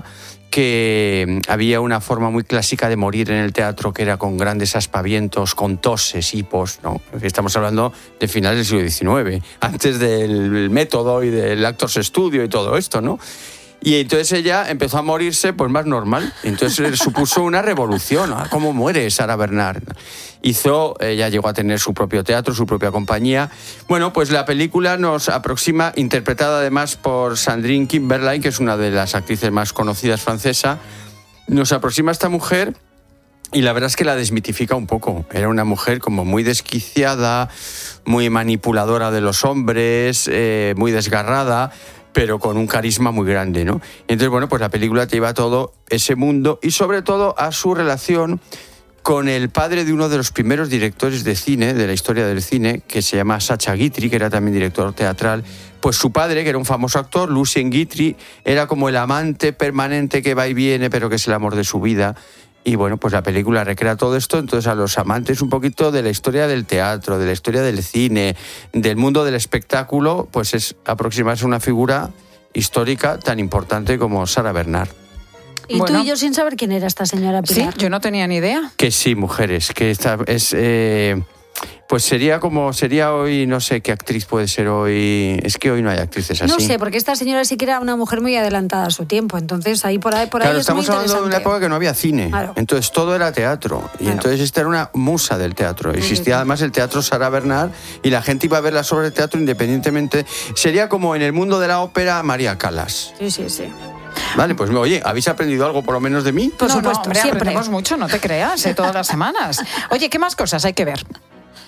que había una forma muy clásica de morir en el teatro, que era con grandes aspavientos, con toses, hipos, ¿no? Estamos hablando de finales del siglo diecinueve, antes del método y del Actors Studio y todo esto, ¿no? Y entonces ella empezó a morirse pues más normal. Entonces supuso una revolución. ¿Cómo muere Sara Bernard? Hizo, ella llegó a tener su propio teatro, su propia compañía. Bueno, pues la película nos aproxima, interpretada además por Sandrine Kiberlin, que es una de las actrices más conocidas francesa, nos aproxima a esta mujer y la verdad es que la desmitifica un poco. Era una mujer como muy desquiciada, muy manipuladora de los hombres, eh, muy desgarrada, pero con un carisma muy grande, ¿no? Entonces, bueno, pues la película te lleva a todo ese mundo y sobre todo a su relación con el padre de uno de los primeros directores de cine, de la historia del cine, que se llama Sacha Guitry, que era también director teatral. Pues su padre, que era un famoso actor, Lucien Guitry, era como el amante permanente que va y viene, pero que es el amor de su vida. Y bueno, pues la película recrea todo esto, entonces a los amantes un poquito de la historia del teatro, de la historia del cine, del mundo del espectáculo, pues es aproximarse a una figura histórica tan importante como Sara Bernard. Y bueno, tú y yo sin saber quién era esta señora Pilar. Sí, yo no tenía ni idea. Que sí, mujeres, que esta es... Eh, pues sería como, sería hoy, no sé qué actriz puede ser hoy, es que hoy no hay actrices así. No sé, porque esta señora sí que era una mujer muy adelantada a su tiempo, entonces ahí por ahí, por ahí claro, es muy estamos hablando de una época que no había cine, claro. Entonces todo era teatro, y claro. Entonces esta era una musa del teatro, existía sí, sí. Además el teatro Sara Bernard, y la gente iba a ver las obras de teatro independientemente, sería como en el mundo de la ópera María Callas. Sí, sí, sí. Vale, pues oye, ¿habéis aprendido algo por lo menos de mí? Por no, supuesto, no, hombre, siempre. Aprendemos mucho, no te creas, ¿eh? Todas las semanas. Oye, ¿qué más cosas hay que ver?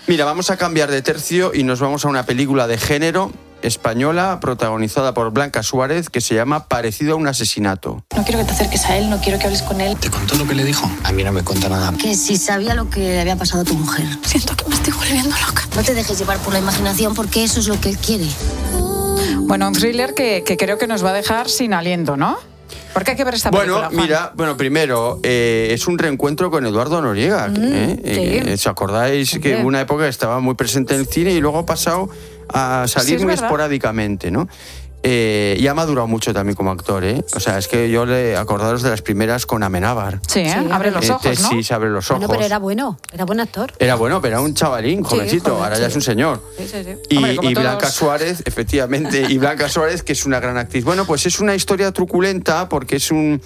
Mira, vamos a cambiar de tercio y nos vamos a una película de género española protagonizada por Blanca Suárez que se llama Parecido a un asesinato. No quiero que te acerques a él, no quiero que hables con él. ¿Te contó lo que le dijo? A mí no me cuenta nada. Que si sabía lo que le había pasado a tu mujer. Siento que me estoy volviendo loca. No te dejes llevar por la imaginación porque eso es lo que él quiere. Bueno, un thriller que, que creo que nos va a dejar sin aliento, ¿no? ¿Por qué hay que ver esta bueno, película, Juan? Mira, bueno, primero, eh, es un reencuentro con Eduardo Noriega. Mm, ¿eh? sí. Eh, ¿Os acordáis Sí. que en una época estaba muy presente en el cine y luego ha pasado a salir Sí, es muy verdad. esporádicamente, ¿no? Eh, y ha madurado mucho también como actor, ¿eh? O sea, es que yo le acordaros de las primeras con Amenábar. Sí, ¿eh? Sí, Abre los Eh, ojos, ¿no? Tesis, abre los ojos. Bueno, pero era bueno, era buen actor. Era bueno, pero era un chavalín, Sí, jovencito, joven, ahora ya sí. es un señor. Sí, sí, sí. Y, Hombre, como y todos. Blanca Suárez, efectivamente, y Blanca Suárez, que es una gran actriz. Bueno, pues es una historia truculenta porque es un...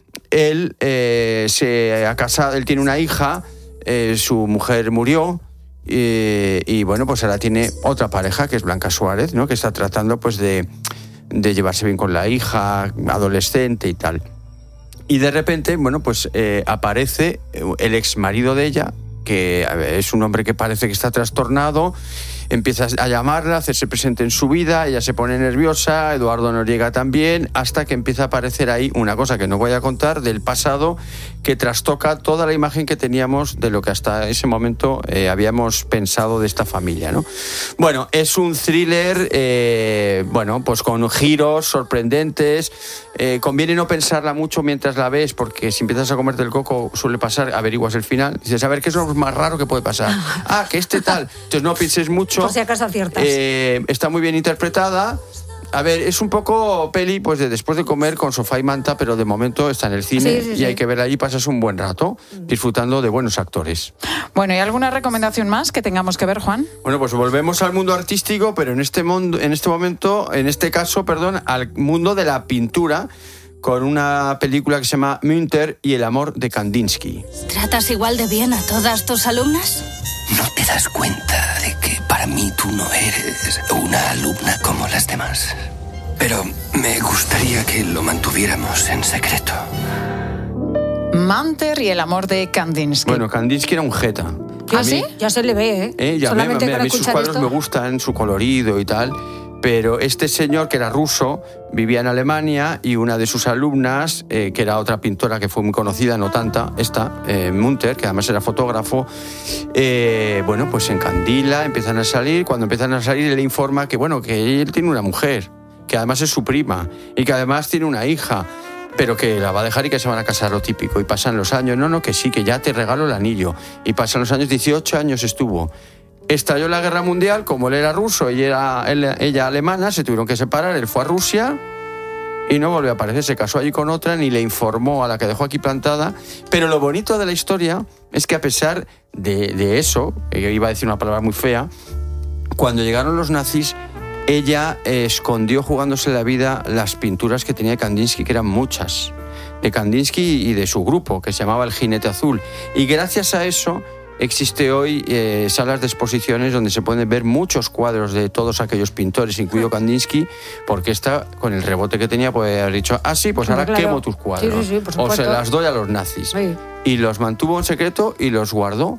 Él eh, se ha casado, él tiene una hija, eh, su mujer murió, eh, y bueno, pues ahora tiene otra pareja, que es Blanca Suárez, ¿no? Que está tratando pues de, de llevarse bien con la hija, adolescente y tal. Y de repente, bueno, pues eh, aparece el ex marido de ella, que a ver, es un hombre que parece que está trastornado, empieza a llamarla, a hacerse presente en su vida, ella se pone nerviosa, Eduardo Noriega también, hasta que empieza a aparecer ahí una cosa que no voy a contar del pasado que trastoca toda la imagen que teníamos de lo que hasta ese momento eh, habíamos pensado de esta familia, ¿no? Bueno, es un thriller, eh, bueno, pues con giros sorprendentes. Eh, conviene no pensarla mucho mientras la ves, porque si empiezas a comerte el coco suele pasar, averiguas el final, dices, a ver, ¿qué es lo más raro que puede pasar? Ah, que este tal. Entonces no pienses mucho. Por si acaso aciertas. Eh, está muy bien interpretada. A ver, es un poco peli pues de después de comer con sofá y manta, pero de momento está en el cine Sí, sí, y sí. hay que ver allí, pasas un buen rato disfrutando de buenos actores. Bueno, ¿y alguna recomendación más que tengamos que ver, Juan? Bueno, pues volvemos al mundo artístico, pero en este mundo, en este momento, en este caso, perdón, al mundo de la pintura, con una película que se llama Münter y el amor de Kandinsky. ¿Tratas igual de bien a todas tus alumnas? ¿No te das cuenta de que para mí tú no eres una alumna como las demás? Pero me gustaría que lo mantuviéramos en secreto. Münter y el amor de Kandinsky. Bueno, Kandinsky era un jeta. ¿Ah, sí? Ya se le ve, ¿eh? Eh, ya Solamente me, me, con a mí sus escuchar cuadros esto. me gustan, su colorido y tal, pero este señor que era ruso vivía en Alemania y una de sus alumnas, eh, que era otra pintora que fue muy conocida, no tanta, esta, eh, Münter, que además era fotógrafo, eh, bueno, pues se encandila, empiezan a salir, cuando empiezan a salir él le informa que, bueno, que él tiene una mujer, que además es su prima y que además tiene una hija, pero que la va a dejar y que se van a casar, lo típico. Y pasan los años, no, no, que sí, que ya te regalo el anillo. Y pasan los años, dieciocho años estuvo. Estalló la guerra mundial, como él era ruso y era, él, ella alemana, se tuvieron que separar, él fue a Rusia y no volvió a aparecer, se casó allí con otra, ni le informó a la que dejó aquí plantada. Pero lo bonito de la historia es que a pesar de, de eso, que iba a decir una palabra muy fea, cuando llegaron los nazis, ella eh, escondió jugándose la vida las pinturas que tenía Kandinsky, que eran muchas, de Kandinsky y de su grupo, que se llamaba El Jinete Azul. Y gracias a eso existe hoy eh, salas de exposiciones donde se pueden ver muchos cuadros de todos aquellos pintores, incluido Kandinsky, porque esta, con el rebote que tenía, puede haber dicho, ah, sí, pues ahora Claro. quemo tus cuadros. Sí, sí, sí, por o se supuesto. las doy a los nazis. Sí. Y los mantuvo en secreto y los guardó.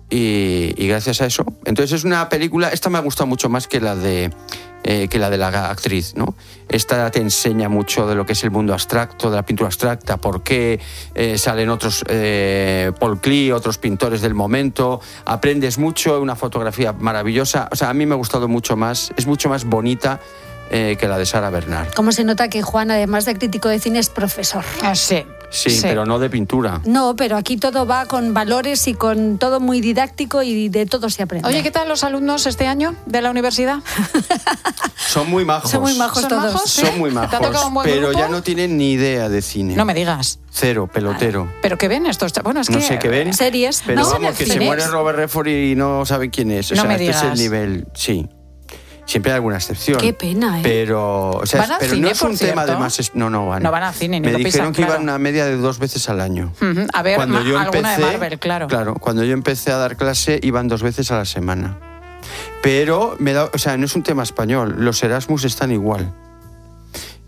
Y, y gracias a eso. Entonces es una película, esta me ha gustado mucho más que la de eh, que la de la actriz, ¿no? Esta te enseña mucho de lo que es el mundo abstracto, de la pintura abstracta, por qué eh, salen otros eh, Paul Klee, otros pintores del momento, aprendes mucho, una fotografía maravillosa. O sea, a mí me ha gustado mucho más, es mucho más bonita eh, que la de Sara Bernard. Cómo se nota que Juan, además de crítico de cine, es profesor. Ah, sí. Sí, Sí. pero no de pintura. No, pero aquí todo va con valores y con todo muy didáctico y de todo se aprende. Oye, ¿qué tal los alumnos este año de la universidad? Son muy majos. Son muy majos ¿Son todos. majos? Son muy ¿Te ha majos, tocado un buen pero grupo? ya no tienen ni idea de cine. No me digas. Cero, pelotero. ¿Pero qué ven estos? Bueno, es que... No sé qué ven. Series. Pero ¿No? vamos, que se Cines. muere Robert Redford y no saben quién es. O No sea, me este es digas. el nivel, sí. Siempre hay alguna excepción. Qué pena, ¿eh? Pero, o sea, ¿Van al pero cine, no es por un tema cierto? de más. es- No, no van. No van al cine, ni Me lo dijeron pisan, que claro. iban una media de dos veces al año. Ujú, a ver, Cuando ma- yo alguna empecé, de Marvel, claro. Claro, cuando yo empecé a dar clase iban dos veces a la semana. Pero me da, o sea, no es un tema español. Los Erasmus están igual.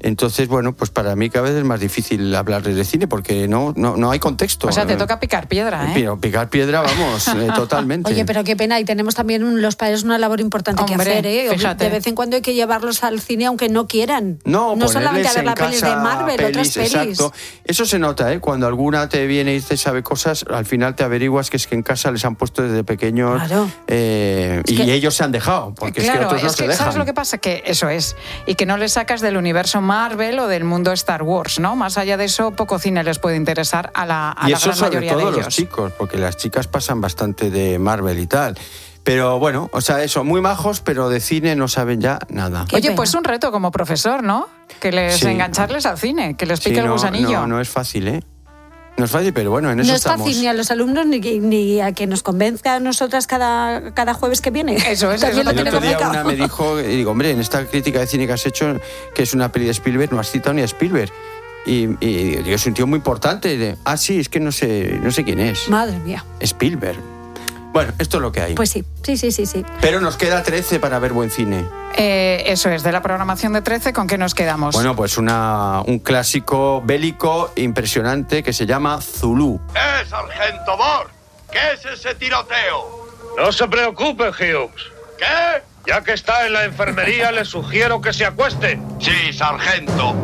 Entonces, bueno, pues para mí cada vez es más difícil hablar de cine porque no, no, no hay contexto. O sea, te toca picar piedra, ¿eh? Pero picar piedra, vamos, eh, totalmente. Oye, pero qué pena, y tenemos también un, los padres una labor importante Hombre, que hacer, ¿eh? fíjate. De vez en cuando hay que llevarlos al cine aunque no quieran. No, no solamente a ver en las pelis de casa Marvel, pelis, otras pelis. Exacto. Eso se nota, ¿eh? Cuando alguna te viene y te sabe cosas, al final te averiguas que es que en casa les han puesto desde pequeños claro. eh, y que, ellos se han dejado, porque claro, es que otros no es se que, dejan. ¿sabes lo que pasa? Que eso es, y que no les sacas del universo Marvel o del mundo Star Wars, ¿no? Más allá de eso, poco cine les puede interesar a la, a y la eso gran sobre mayoría todo de ellos. los chicos, porque las chicas pasan bastante de Marvel y tal. Pero bueno, o sea, eso, muy majos, pero de cine no saben ya nada. Oye, pues un reto como profesor, ¿no? Que les Sí. engancharles al cine, que les pique Sí, el no, gusanillo. No, no es fácil, ¿eh? No es fácil, pero bueno, en eso no es estamos. fácil ni a los alumnos ni, ni a que nos convenzca a nosotras cada, cada jueves que viene. Eso es. También eso lo El otro tenemos día complicado. una me dijo, y digo, hombre, en esta crítica de cine que has hecho, que es una peli de Spielberg, no has citado ni a Spielberg. Y, y digo, es un tío muy importante. Y de, ah, sí, es que no sé, no sé quién es. Madre mía. Spielberg. Bueno, esto es lo que hay. Pues sí, sí, sí, sí, sí. Pero nos queda trece para ver buen cine. Eh, eso es, de la programación de trece, ¿con qué nos quedamos? Bueno, pues una, un clásico bélico impresionante que se llama Zulu. ¡Eh, sargento Bor! ¿Qué es ese tiroteo? No se preocupe, Hughes. ¿Qué? Ya que está en la enfermería, le sugiero que se acueste. Sí, sargento.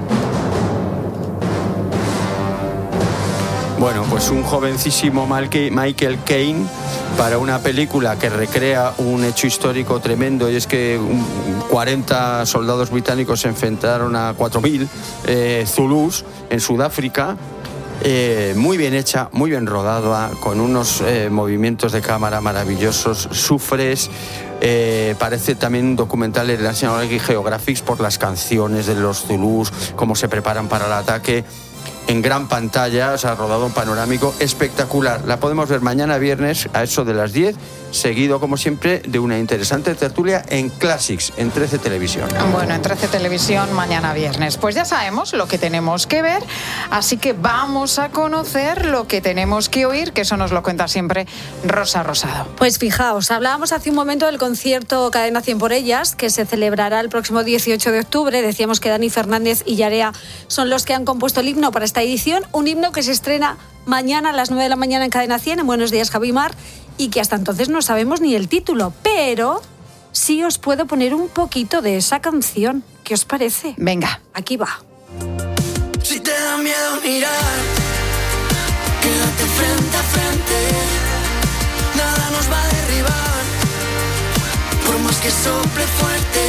Bueno, pues un jovencísimo Michael Caine para una película que recrea un hecho histórico tremendo, y es que cuarenta soldados británicos se enfrentaron a cuatro mil eh, zulús en Sudáfrica. Eh, muy bien hecha, muy bien rodada, con unos eh, movimientos de cámara maravillosos. Sufres, eh, parece también un documental de National Geographic por las canciones de los zulús, cómo se preparan para el ataque. En gran pantalla, o sea, rodado en panorámico, espectacular. La podemos ver mañana viernes a eso de las diez, seguido, como siempre, de una interesante tertulia en Classics, en trece Televisión. Bueno, en trece Televisión mañana viernes. Pues ya sabemos lo que tenemos que ver, así que vamos a conocer lo que tenemos que oír, que eso nos lo cuenta siempre Rosa Rosado. Pues fijaos, hablábamos hace un momento del concierto Cadena cien por ellas, que se celebrará el próximo dieciocho de octubre. Decíamos que Dani Fernández y Yarea son los que han compuesto el himno para esta edición, un himno que se estrena mañana a las nueve de la mañana en Cadena cien, en Buenos Días Javimar, y que hasta entonces no sabemos ni el título, pero sí os puedo poner un poquito de esa canción. ¿Qué os parece? Venga. Aquí va. Si te da miedo mirar, quédate frente a frente, nada nos va a derribar, por más que sople fuerte,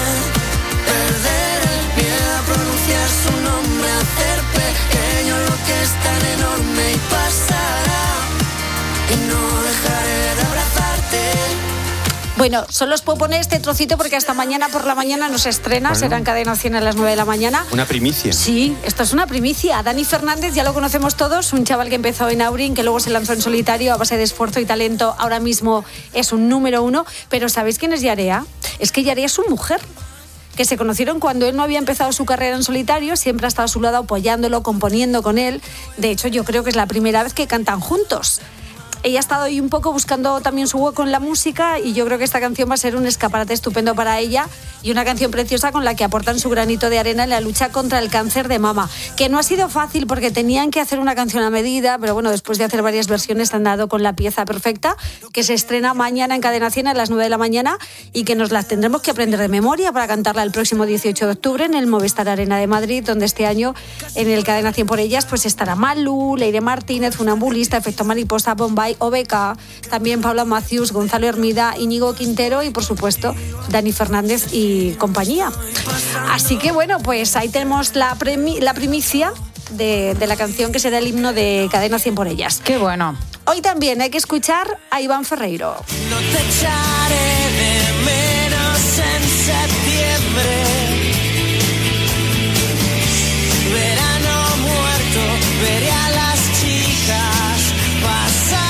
perder el miedo a pronunciar su nombre, hacer pequeño lo que es tan enorme y pasará, y no dejaré de abrazarte. Bueno, solo os puedo poner este trocito porque hasta mañana por la mañana no se estrena, Bueno. será en Cadena cien a las nueve de la mañana. Una primicia. Sí, esto es una primicia. Dani Fernández ya lo conocemos todos, un chaval que empezó en Aurin, que luego se lanzó en solitario a base de esfuerzo y talento. Ahora mismo es un número uno. Pero ¿sabéis quién es Yarea? Es que Yarea es su mujer, que se conocieron cuando él no había empezado su carrera en solitario, siempre ha estado a su lado apoyándolo, componiendo con él. De hecho, yo creo que es la primera vez que cantan juntos. Ella ha estado ahí un poco buscando también su hueco en la música, y yo creo que esta canción va a ser un escaparate estupendo para ella, y una canción preciosa con la que aportan su granito de arena en la lucha contra el cáncer de mama, que no ha sido fácil porque tenían que hacer una canción a medida, pero bueno, después de hacer varias versiones han dado con la pieza perfecta, que se estrena mañana en Cadena cien a las nueve de la mañana, y que nos la tendremos que aprender de memoria para cantarla el próximo dieciocho de octubre en el Movistar Arena de Madrid, donde este año en el Cadena cien por ellas pues estará Malú, Leire Martínez, Funambulista, Efecto Mariposa, Bombay, O B K, también Paula Matthews, Gonzalo Hermida, Íñigo Quintero y por supuesto Dani Fernández y compañía. Así que bueno, pues ahí tenemos la, premi- la primicia de, de la canción que será el himno de Cadena cien por ellas. Qué bueno. Hoy también hay que escuchar a Iván Ferreiro. No te echaré de menos en septiembre, verano muerto, veré a las chicas pasar.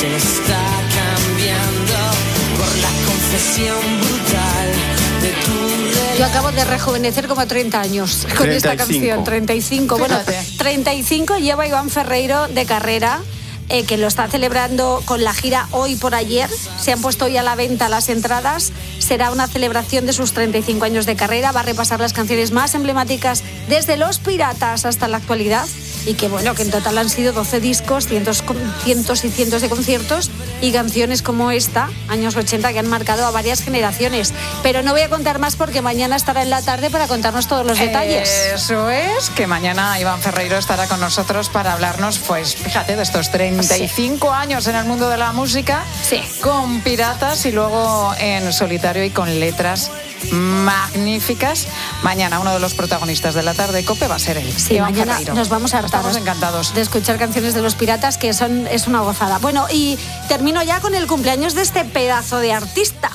se está cambiando por la confesión brutal de tu... Yo acabo de rejuvenecer como treinta años con treinta y cinco. Esta canción, treinta y cinco. Bueno, treinta y cinco lleva Iván Ferreiro de carrera, eh, que lo está celebrando con la gira Hoy por Ayer. Se han puesto hoy a la venta las entradas. Será una celebración de sus treinta y cinco años de carrera. Va a repasar las canciones más emblemáticas desde Los Piratas hasta la actualidad. Y que bueno, que en total han sido doce discos, cientos, cientos y cientos de conciertos y canciones como esta, años ochenta, que han marcado a varias generaciones. Pero no voy a contar más porque mañana estará en la tarde para contarnos todos los detalles. Eso es, que mañana Iván Ferreiro estará con nosotros para hablarnos, pues fíjate, de estos treinta y cinco sí. años en el mundo de la música, sí. con Piratas y luego en solitario y con letras magníficas. Mañana uno de los protagonistas de la tarde COPE va a ser él. Sí, Iván mañana Ferreiro. Nos vamos a hartar. Estamos encantados de escuchar canciones de Los Piratas, que son es una gozada. Bueno, y termino ya con el cumpleaños de este pedazo de artista.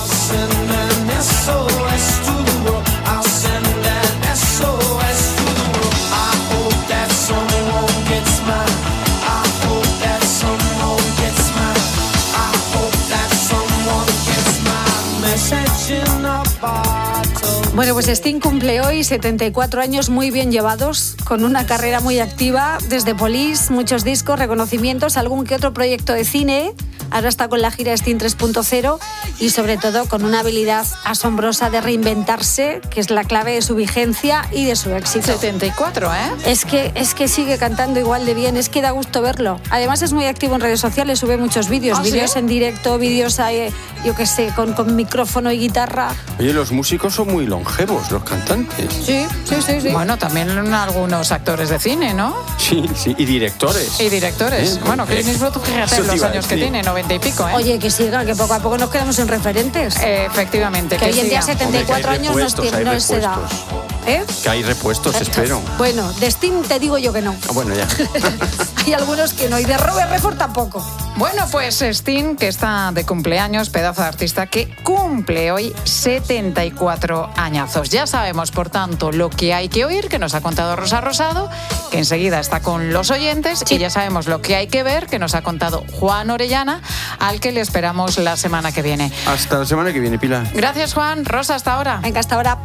Bueno, pues Sting cumple hoy setenta y cuatro años muy bien llevados, con una carrera muy activa, desde Police, muchos discos, reconocimientos, algún que otro proyecto de cine. Ahora está con la gira Sting tres punto cero y sobre todo con una habilidad asombrosa de reinventarse, que es la clave de su vigencia y de su éxito. setenta y cuatro, ¿eh? Es que, es que sigue cantando igual de bien, es que da gusto verlo. Además es muy activo en redes sociales, sube muchos vídeos, ¿Ah, vídeos sí? en directo, vídeos, eh, yo qué sé, con, con micrófono y guitarra. Oye, los músicos son muy longevos, los cantantes. Sí, sí, sí, sí. Bueno, también algunos actores de cine, ¿no? Sí, sí, y directores. Y directores. ¿Eh? Bueno, Clint Eastwood, fíjate los años que decir. tiene, noventa y pico, ¿eh? Oye, que siga, que poco a poco nos quedamos en referentes. Eh, efectivamente, que, que hoy en día siga. setenta y cuatro Hombre, que hay años no, repuestos, no hay es edad. repuestos. ¿Eh? Que hay repuestos, espero. Bueno, de Sting te digo yo que no. Ah, bueno, ya. Hay algunos que no, y de Robert Redford tampoco. Bueno, pues Sting, que está de cumpleaños, pedazo de artista que cumple hoy setenta y cuatro añazos. Ya sabemos, por tanto, lo que hay que oír, que nos ha contado Rosa Rosado, que enseguida está con los oyentes, sí. Y ya sabemos lo que hay que ver, que nos ha contado Juan Orellana, al que le esperamos la semana que viene. Hasta la semana que viene, Pilar. Gracias, Juan. Rosa, hasta ahora. Venga, hasta ahora.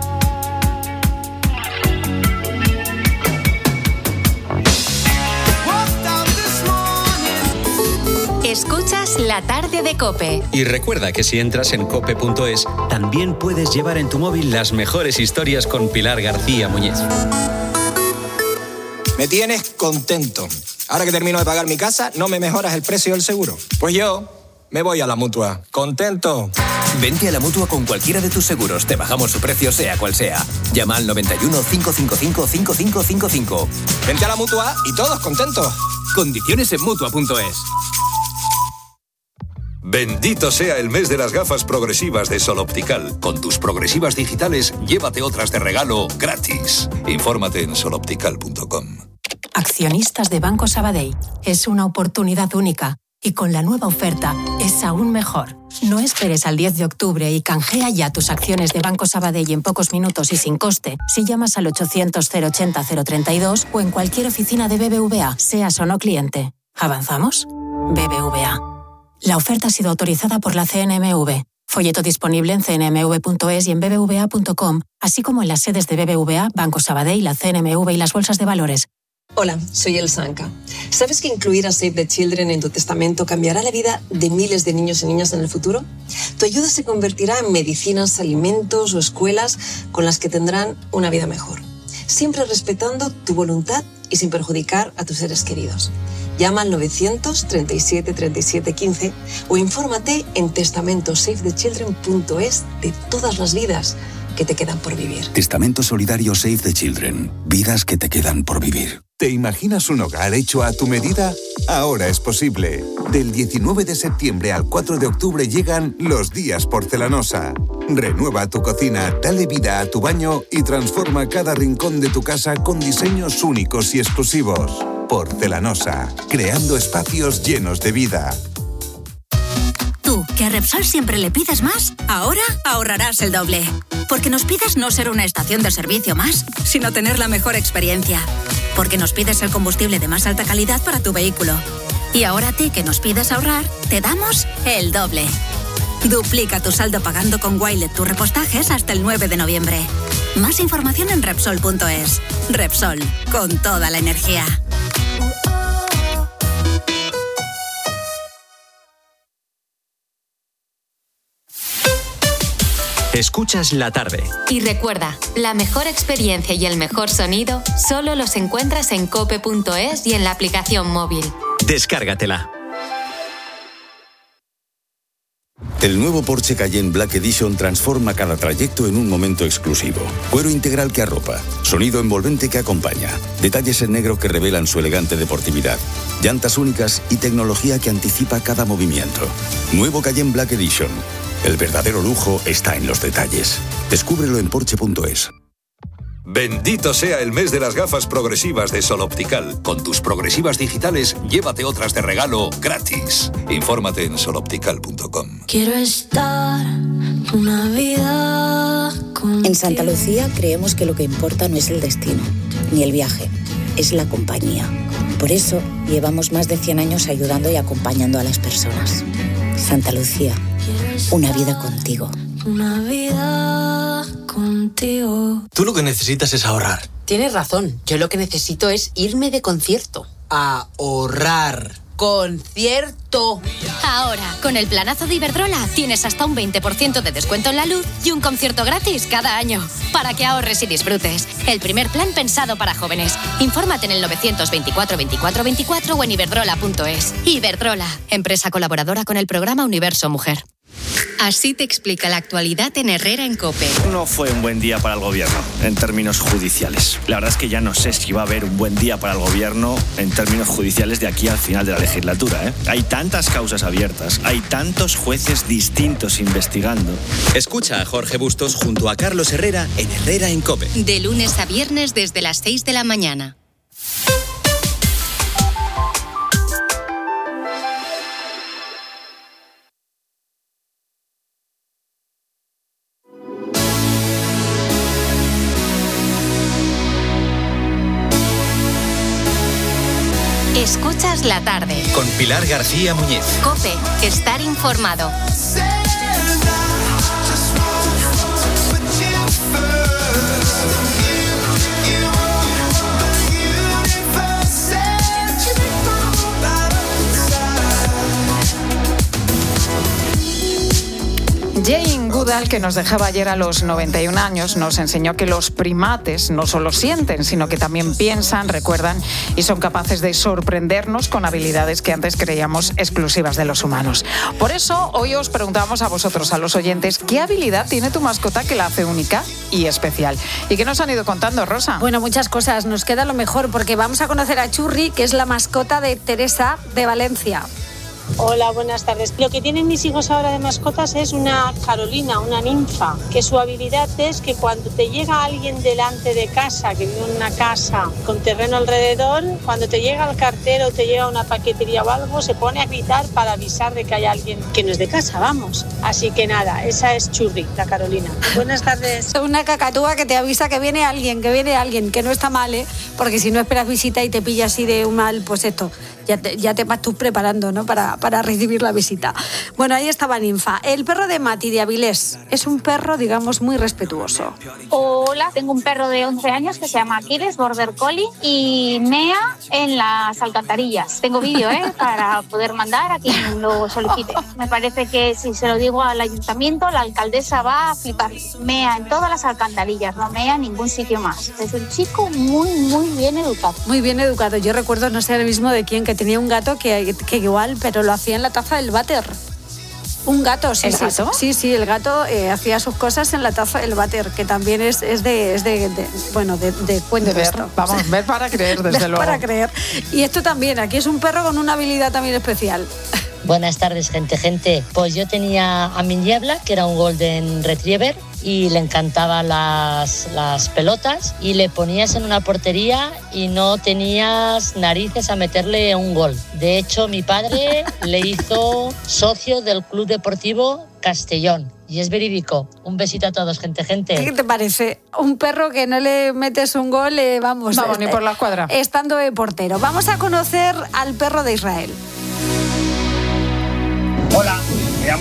Escuchas La Tarde de COPE. Y recuerda que si entras en cope punto es, también puedes llevar en tu móvil las mejores historias con Pilar García Muñiz. Me tienes contento. Ahora que termino de pagar mi casa, ¿no me mejoras el precio del seguro? Pues yo me voy a la Mutua. ¿Contento? Vente a la Mutua con cualquiera de tus seguros. Te bajamos su precio, sea cual sea. Llama al noventa y uno, cinco cinco cinco, cinco cinco cinco cinco. Vente a la Mutua y todos contentos. Condiciones en mutua punto es. Bendito sea el mes de las gafas progresivas de Sol Optical. Con tus progresivas digitales, llévate otras de regalo gratis. Infórmate en sol optical punto com. Accionistas de Banco Sabadell. Es una oportunidad única. Y con la nueva oferta, es aún mejor. No esperes al diez de octubre y canjea ya tus acciones de Banco Sabadell en pocos minutos y sin coste si llamas al ochocientos, cero ochenta, cero treinta y dos o en cualquier oficina de B B V A, seas o no cliente. ¿Avanzamos? B B V A. La oferta ha sido autorizada por la C N M V. Folleto disponible en c n m v punto es y en b b v a punto com, así como en las sedes de B B V A, Banco Sabadell, la C N M V y las bolsas de valores. Hola, soy El Sanka. ¿Sabes que incluir a Save the Children en tu testamento cambiará la vida de miles de niños y niñas en el futuro? Tu ayuda se convertirá en medicinas, alimentos o escuelas con las que tendrán una vida mejor. Siempre respetando tu voluntad y sin perjudicar a tus seres queridos. Llama al novecientos, treinta y siete, treinta y siete, quince o infórmate en testamento save the children punto es de todas las vidas que te quedan por vivir. Testamento solidario Save the Children. Vidas que te quedan por vivir. ¿Te imaginas un hogar hecho a tu medida? Ahora es posible. Del diecinueve de septiembre al cuatro de octubre llegan los días Porcelanosa. Renueva tu cocina, dale vida a tu baño y transforma cada rincón de tu casa con diseños únicos y exclusivos. Porcelanosa, creando espacios llenos de vida. Tú, que a Repsol siempre le pides más, ahora ahorrarás el doble. Porque nos pides no ser una estación de servicio más, sino tener la mejor experiencia. Porque nos pides el combustible de más alta calidad para tu vehículo. Y ahora a ti que nos pides ahorrar, te damos el doble. Duplica tu saldo pagando con Wilet tus repostajes hasta el nueve de noviembre. Más información en Repsol punto es. Repsol, con toda la energía. Escuchas la tarde. Y recuerda, la mejor experiencia y el mejor sonido solo los encuentras en cope punto es y en la aplicación móvil. Descárgatela. El nuevo Porsche Cayenne Black Edition transforma cada trayecto en un momento exclusivo. Cuero integral que arropa, sonido envolvente que acompaña, detalles en negro que revelan su elegante deportividad, llantas únicas y tecnología que anticipa cada movimiento. Nuevo Cayenne Black Edition. El verdadero lujo está en los detalles. Descúbrelo en Porsche punto es. Bendito sea el mes de las gafas progresivas de Sol Optical. Con tus progresivas digitales, llévate otras de regalo gratis. Infórmate en sol optical punto com. Quiero estar una vida contigo. En Santa Lucía creemos que lo que importa no es el destino, ni el viaje, es la compañía. Por eso llevamos más de cien años ayudando y acompañando a las personas. Santa Lucía, una vida contigo. Una vida contigo. Tú lo que necesitas es ahorrar. Tienes razón. Yo lo que necesito es irme de concierto. Ahorrar. ¡Concierto! Ahora, con el planazo de Iberdrola, tienes hasta un veinte por ciento de descuento en la luz y un concierto gratis cada año. Para que ahorres y disfrutes. El primer plan pensado para jóvenes. Infórmate en el novecientos veinticuatro veinticuatro veinticuatro o en iberdrola punto es. Iberdrola, empresa colaboradora con el programa Universo Mujer. Así te explica la actualidad en Herrera en COPE. No fue un buen día para el gobierno, en términos judiciales. La verdad es que ya no sé si va a haber un buen día para el gobierno en términos judiciales de aquí al final de la legislatura, ¿eh? Hay tantas causas abiertas, hay tantos jueces distintos investigando. Escucha a Jorge Bustos junto a Carlos Herrera en Herrera en COPE. De lunes a viernes desde las seis de la mañana. Escuchas la tarde. Con Pilar García Muñiz. COPE, estar informado. Jane Goodall, que nos dejaba ayer a los noventa y un años, nos enseñó que los primates no solo sienten, sino que también piensan, recuerdan y son capaces de sorprendernos con habilidades que antes creíamos exclusivas de los humanos. Por eso, hoy os preguntamos a vosotros, a los oyentes, ¿qué habilidad tiene tu mascota que la hace única y especial? ¿Y qué nos han ido contando, Rosa? Bueno, muchas cosas. Nos queda lo mejor porque vamos a conocer a Churri, que es la mascota de Teresa de Valencia. Hola, buenas tardes. Lo que tienen mis hijos ahora de mascotas es una Carolina, una ninfa, que su habilidad es que cuando te llega alguien delante de casa, que vive en una casa con terreno alrededor, cuando te llega el cartero, te llega una paquetería o algo, se pone a gritar para avisar de que hay alguien que no es de casa, vamos. Así que nada, esa es Churri, la Carolina. Buenas tardes. Una cacatúa que te avisa que viene alguien, que viene alguien, que no está mal, ¿eh? Porque si no esperas visita y te pilla así de un mal, pues esto, ya te, ya te vas tú preparando, ¿no? Para, para recibir la visita. Bueno, ahí estaba Ninfa. El perro de Mati de Avilés es un perro, digamos, muy respetuoso. Hola, tengo un perro de once años que se llama Aquiles, Border Collie, y mea en las alcantarillas. Tengo vídeo, ¿eh? Para poder mandar a quien lo solicite. Me parece que si se lo digo al ayuntamiento, la alcaldesa va a flipar. Mea en todas las alcantarillas, no mea en ningún sitio más. Es un chico muy, muy bien educado. Muy bien educado. Yo recuerdo, no sé el mismo de quién, que tenía un gato que, que igual, pero lo hacía en la taza del váter. Un gato, sí, ¿El sí, gato? sí, sí, el gato eh, hacía sus cosas en la taza del váter, que también es, es de, es de, de bueno, de, de cuento de ver, esto. Vamos, ver para creer, desde ver luego. para creer. Y esto también, aquí es un perro con una habilidad también especial. Buenas tardes, gente, gente. Pues yo tenía a mi niebla, que era un Golden Retriever, y le encantaban las, las pelotas, y le ponías en una portería y no tenías narices a meterle un gol. De hecho, mi padre le hizo socio del Club Deportivo Castellón. Y es verídico. Un besito a todos, gente, gente. ¿Qué te parece? Un perro que no le metes un gol, eh, vamos... Vamos, eh, ni por la cuadra. Estando de portero. Vamos a conocer al perro de Israel.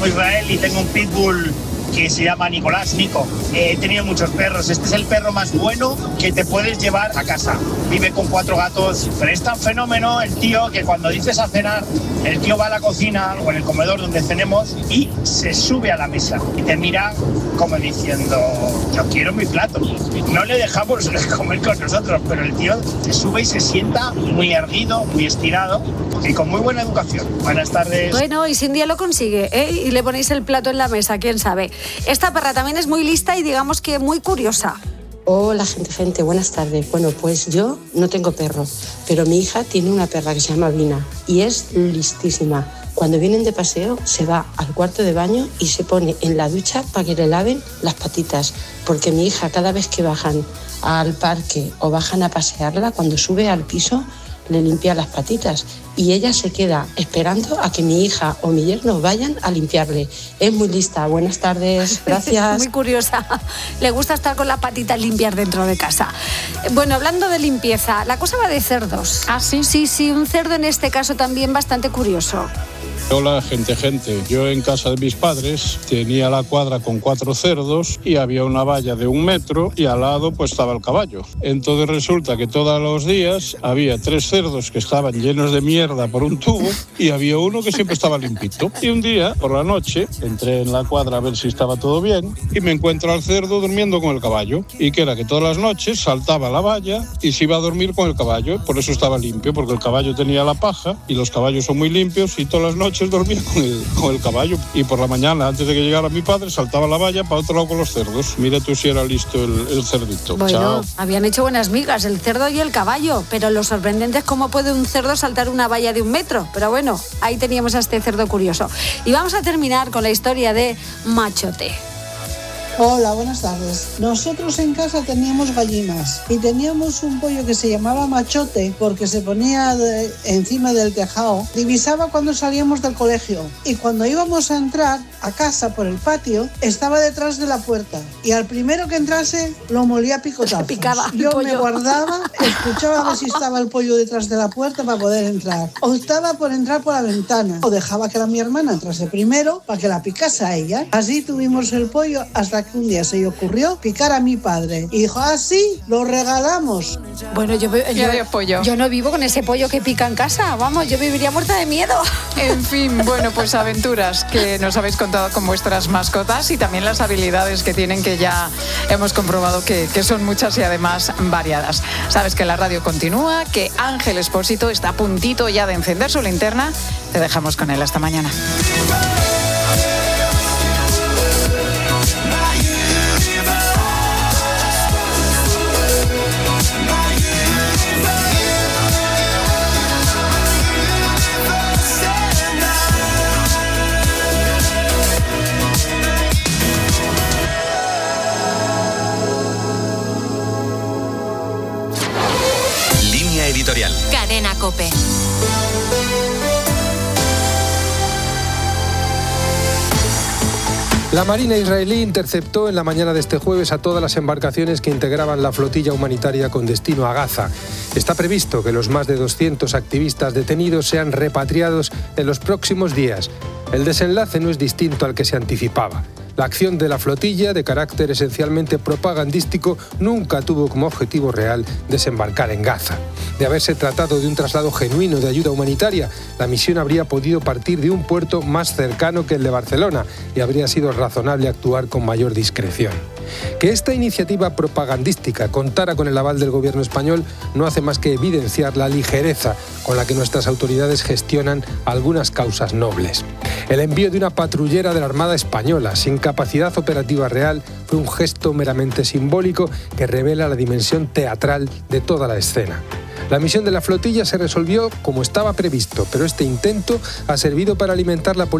llamo Israel y tengo un pitbull que se llama Nicolás, Nico. Eh, he tenido muchos perros. Este es el perro más bueno que te puedes llevar a casa. Vive con cuatro gatos, pero es tan fenómeno el tío que cuando dices a cenar, el tío va a la cocina o en el comedor donde cenemos y se sube a la mesa y te mira como diciendo, yo quiero mi plato. No le dejamos comer con nosotros, pero el tío se sube y se sienta muy erguido, muy estirado y con muy buena educación. Buenas tardes. Bueno, y si un día lo consigue, ¿eh? Y le ponéis el plato en la mesa, quién sabe. Esta perra también es muy lista y digamos que muy curiosa. Hola, gente, gente, buenas tardes. Bueno, pues yo no tengo perro, pero mi hija tiene una perra que se llama Vina y es listísima. Cuando vienen de paseo, se va al cuarto de baño y se pone en la ducha para que le laven las patitas, porque mi hija cada vez que bajan al parque o bajan a pasearla, cuando sube al piso, le limpia las patitas y ella se queda esperando a que mi hija o mi yerno vayan a limpiarle. Es muy lista. Buenas tardes, gracias. Muy curiosa. Le gusta estar con las patitas limpias dentro de casa. Bueno, hablando de limpieza, la cosa va de cerdos. ¿Ah, sí? Sí, sí, un cerdo en este caso también bastante curioso. Hola, gente, gente. Yo en casa de mis padres tenía la cuadra con cuatro cerdos y había una valla de un metro y al lado pues estaba el caballo. Entonces resulta que todos los días había tres cerdos que estaban llenos de mierda por un tubo y había uno que siempre estaba limpito. Y un día, por la noche, entré en la cuadra a ver si estaba todo bien y me encuentro al cerdo durmiendo con el caballo. Y que era que todas las noches saltaba la valla y se iba a dormir con el caballo. Por eso estaba limpio, porque el caballo tenía la paja y los caballos son muy limpios y todas las noches dormía con el, con el caballo y por la mañana, antes de que llegara mi padre, saltaba la valla para otro lado con los cerdos. Mira tú si era listo el, el cerdito. Bueno, Chao. Habían hecho buenas migas el cerdo y el caballo, pero lo sorprendente es cómo puede un cerdo saltar una valla de un metro. Pero bueno, ahí teníamos a este cerdo curioso. Y vamos a terminar con la historia de Machote. Hola, buenas tardes. Nosotros en casa teníamos gallinas y teníamos un pollo que se llamaba Machote porque se ponía de, encima del tejado. Divisaba cuando salíamos del colegio y cuando íbamos a entrar a casa por el patio estaba detrás de la puerta y al primero que entrase lo molía a picotazos. Picaba el Yo pollo. me guardaba, escuchaba a ver si estaba el pollo detrás de la puerta para poder entrar. Optaba por entrar por la ventana o dejaba que la, mi hermana entrase primero para que la picase a ella. Así tuvimos el pollo hasta que un día se le ocurrió picar a mi padre y dijo, ah, sí, lo regalamos. Bueno, yo, yo, yo, pollo. yo no vivo con ese pollo que pica en casa, vamos, yo viviría muerta de miedo. En fin, bueno, pues aventuras que nos habéis contado con vuestras mascotas y también las habilidades que tienen, que ya hemos comprobado que, que son muchas y además variadas. Sabes que la radio continúa, que Ángel Expósito está a puntito ya de encender su linterna. Te dejamos con él hasta mañana. Editorial. Cadena COPE. La Marina israelí interceptó en la mañana de este jueves a todas las embarcaciones que integraban la flotilla humanitaria con destino a Gaza. Está previsto que los más de doscientos activistas detenidos sean repatriados en los próximos días. El desenlace no es distinto al que se anticipaba. La acción de la flotilla, de carácter esencialmente propagandístico, nunca tuvo como objetivo real desembarcar en Gaza. De haberse tratado de un traslado genuino de ayuda humanitaria, la misión habría podido partir de un puerto más cercano que el de Barcelona y habría sido razonable actuar con mayor discreción. Que esta iniciativa propagandística contara con el aval del gobierno español no hace más que evidenciar la ligereza con la que nuestras autoridades gestionan algunas causas nobles. El envío de una patrullera de la Armada Española sin capacidad operativa real fue un gesto meramente simbólico que revela la dimensión teatral de toda la escena. La misión de la flotilla se resolvió como estaba previsto, pero este intento ha servido para alimentar la política